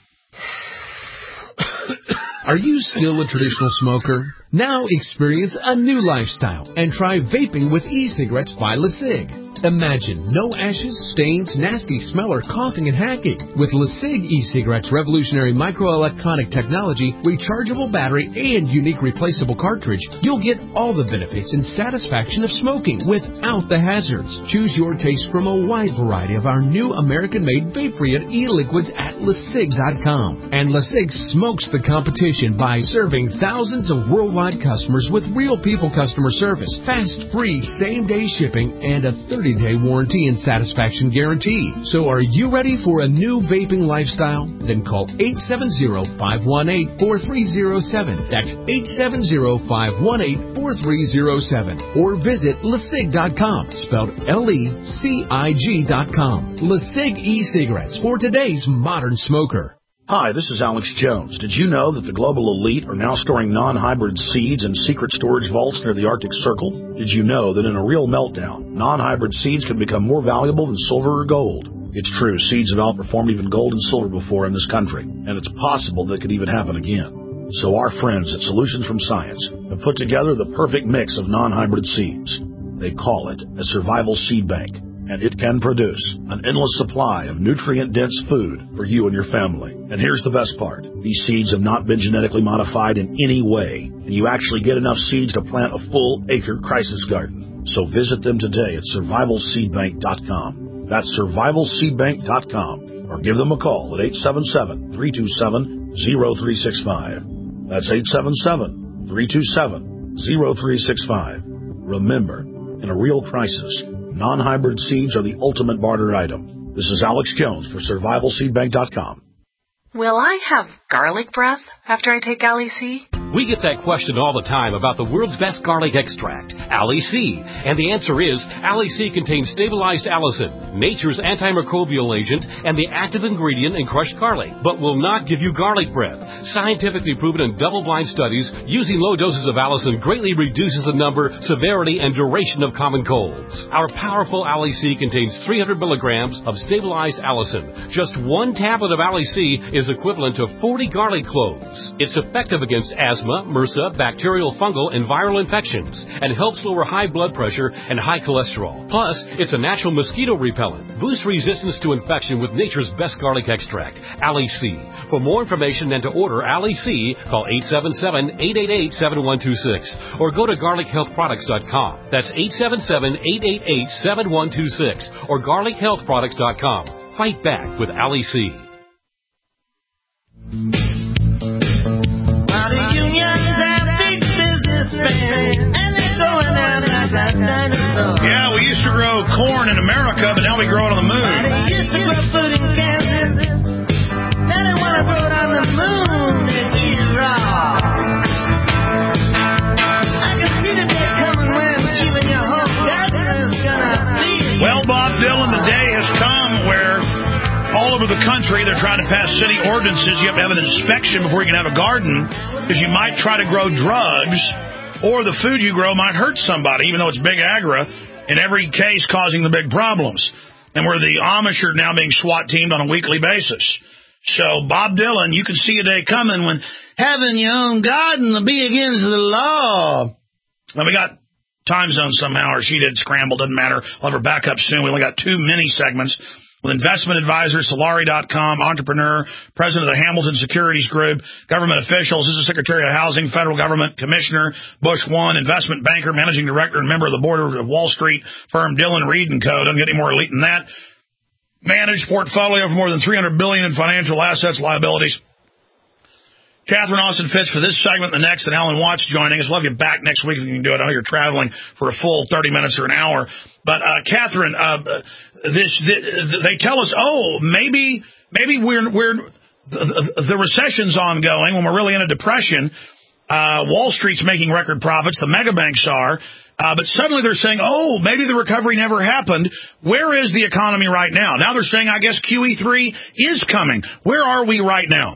Speaker 20: Are you still a traditional smoker? Now experience a new lifestyle and try vaping with e-cigarettes by LeSig. Imagine no ashes, stains, nasty smell, or coughing and hacking. With LeSig e-cigarettes' revolutionary microelectronic technology, rechargeable battery, and unique replaceable cartridge, you'll get all the benefits and satisfaction of smoking without the hazards. Choose your taste from a wide variety of our new American-made vape-free e-liquids at LeSig dot com. And LeSig smokes the competition by serving thousands of worldwide customers with real people customer service, fast, free, same-day shipping, and a thirty-day warranty and satisfaction guarantee. So are you ready for a new vaping lifestyle? Then call eight seven zero, five one eight, four three zero seven. That's eight seven zero, five one eight, four three zero seven. Or visit LeSig dot com, spelled L E C I G dot com. LeSig e-cigarettes for today's modern smoker.
Speaker 2: Hi, this is Alex Jones. Did you know that the global elite are now storing non-hybrid seeds in secret storage vaults near the Arctic Circle? Did you know that in a real meltdown, non-hybrid seeds can become more valuable than silver or gold? It's true, seeds have outperformed even gold and silver before in this country, and it's possible that could even happen again. So our friends at Solutions from Science have put together the perfect mix of non-hybrid seeds. They call it a survival seed bank, and it can produce an endless supply of nutrient-dense food for you and your family. And here's the best part. These seeds have not been genetically modified in any way, and you actually get enough seeds to plant a full acre crisis garden. So visit them today at survival seed bank dot com. That's survival seed bank dot com. Or give them a call at eight seven seven, three two seven, zero three six five. That's eight seven seven, three two seven, zero three six five. Remember, in a real crisis, non-hybrid seeds are the ultimate barter item. This is Alex Jones for survival seed bank dot com.
Speaker 21: Will I have garlic breath after I take Ali C?
Speaker 22: We get that question all the time about the world's best garlic extract, Ali C. And the answer is, Ali C contains stabilized allicin, nature's antimicrobial agent, and the active ingredient in crushed garlic, but will not give you garlic breath. Scientifically proven in double-blind studies, using low doses of allicin greatly reduces the number, severity, and duration of common colds. Our powerful Ali C contains three hundred milligrams of stabilized allicin. Just one tablet of Ali C is equivalent to forty garlic cloves. It's effective against asthma, MRSA, bacterial, fungal, and viral infections, and helps lower high blood pressure and high cholesterol. Plus, it's a natural mosquito repellent. Boost resistance to infection with nature's best garlic extract, Ali C. For more information and to order Ali C, call eight seven seven, eight eight eight, seven one two six or go to garlic health products dot com. That's eight seven seven, eight eight eight, seven one two six or garlic health products dot com. Fight back with Ali C.
Speaker 2: Yeah, we used to grow corn in America, but now we grow it on the moon.
Speaker 17: They used to grow food in Kansas. Now they want to grow it on the moon and eat it raw. I can see the day coming when even your whole garden is gonna be.
Speaker 2: Well, Bob Dylan, the day has come where all over the country they're trying to pass city ordinances. You have to have an inspection before you can have a garden because you might try to grow drugs or the food you grow might hurt somebody, even though it's big agra, in every case causing the big problems. And where the Amish are now being SWAT teamed on a weekly basis. So, Bob Dylan, you can see a day coming when having your own garden will be against the law. Now, we got time zone somehow, or she did scramble, doesn't matter. I'll have her back up soon. We only got two mini segments with investment advisors, Solari dot com, entrepreneur, president of the Hamilton Securities Group, government officials, this is Secretary of Housing, federal government commissioner, Bush one, investment banker, managing director, and member of the board of the Wall Street firm Dillon Read and Co. Doesn't get any more elite than that. Managed portfolio for more than three hundred billion dollars in financial assets, liabilities. Catherine Austin Fitz for this segment, the next, and Alan Watts joining us. Love you back next week if you can do it. I know you're traveling for a full thirty minutes or an hour. But, uh, Catherine, uh, this, this, they tell us, oh, maybe, maybe we're, we're, the, the recession's ongoing when we're really in a depression. Uh, Wall Street's making record profits. The mega banks are. Uh, but suddenly they're saying, oh, maybe the recovery never happened. Where is the economy right now? Now they're saying, I guess Q E three is coming. Where are we right now?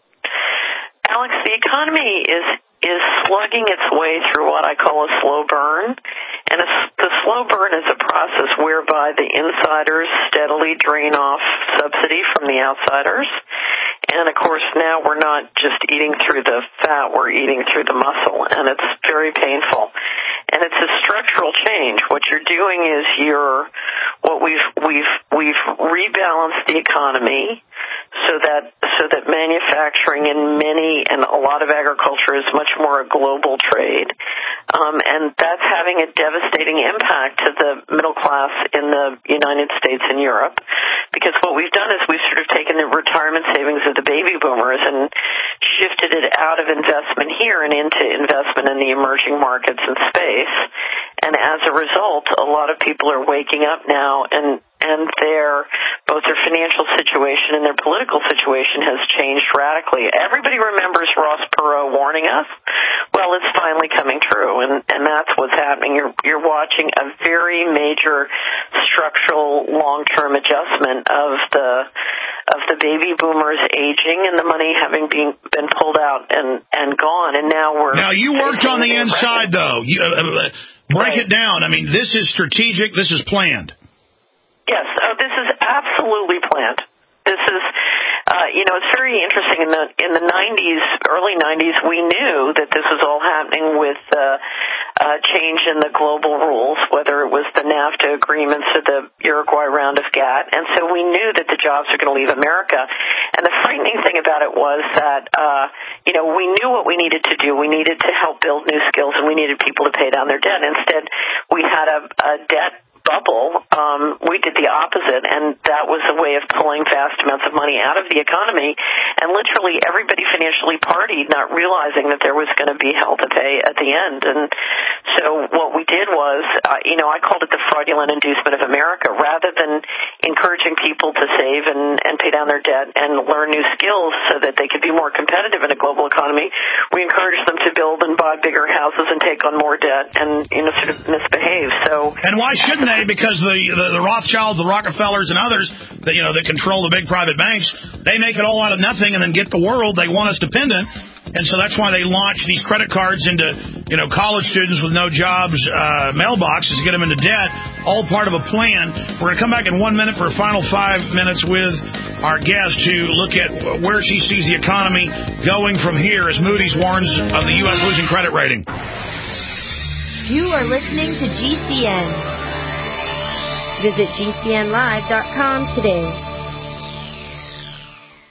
Speaker 3: Alex, the economy is is slugging its way through what I call a slow burn. And a, the slow burn is a process whereby the insiders steadily drain off subsidy from the outsiders. And, of course, now we're not just eating through the fat, we're eating through the muscle, and it's very painful. And it's a structural change. What you're doing is you're what we've we've we've rebalanced the economy so that so that manufacturing in many and a lot of agriculture is much more a global trade, um, and that's having a devastating impact to the middle class in the United States and Europe. Because what we've done is we've sort of taken the retirement savings of the baby boomers and shifted it out of investment here and into investment in the emerging markets and space. And as a result, a lot of people are waking up now, and and their both their financial situation and their political situation has changed radically. Everybody remembers Ross Perot warning us. Well, it's finally coming true, and and that's what's happening. You're you're watching a very major structural long-term adjustment of the of the baby boomers aging and the money having been been pulled out and and gone, and now we're
Speaker 2: now you worked on the inside though. You, uh, break
Speaker 3: right.
Speaker 2: it down. I mean, this is strategic. This is planned.
Speaker 3: Yes, oh, this is absolutely planned. This is, uh, you know, it's very interesting. In the in the nineties, early nineties, we knew that this was all happening with uh, uh, change in the global rules, whether it was the NAFTA agreements or the Uruguay round of GATT, and so we knew that the jobs were going to leave America. And the frightening thing about it was that, uh, you know, we knew what we needed to do. We needed to help build new skills, and we needed people to pay down their debt. Instead, we had a, a debt bubble. Um, we did the opposite, and that was a way of pulling vast amounts of money out of the economy, and literally everybody financially partied, not realizing that there was going to be hell to pay at the end. And so what we did was, uh, you know, I called it the fraudulent inducement of America. Rather than encouraging people to save and, and pay down their debt and learn new skills so that they could be more competitive in a global economy, we encouraged them to build and buy bigger houses and take on more debt and, you know, sort of misbehave. So,
Speaker 2: and why shouldn't they? Because the, the the Rothschilds, the Rockefellers, and others that you know that control the big private banks, they make it all out of nothing and then get the world. They want us dependent, and so that's why they launch these credit cards into you know college students with no jobs, uh, mailboxes to get them into debt. All part of a plan. We're going to come back in one minute for a final five minutes with our guest to look at where she sees the economy going from here, as Moody's warns of the U S losing credit rating.
Speaker 4: You are listening to G C N. Visit G C N live dot com today.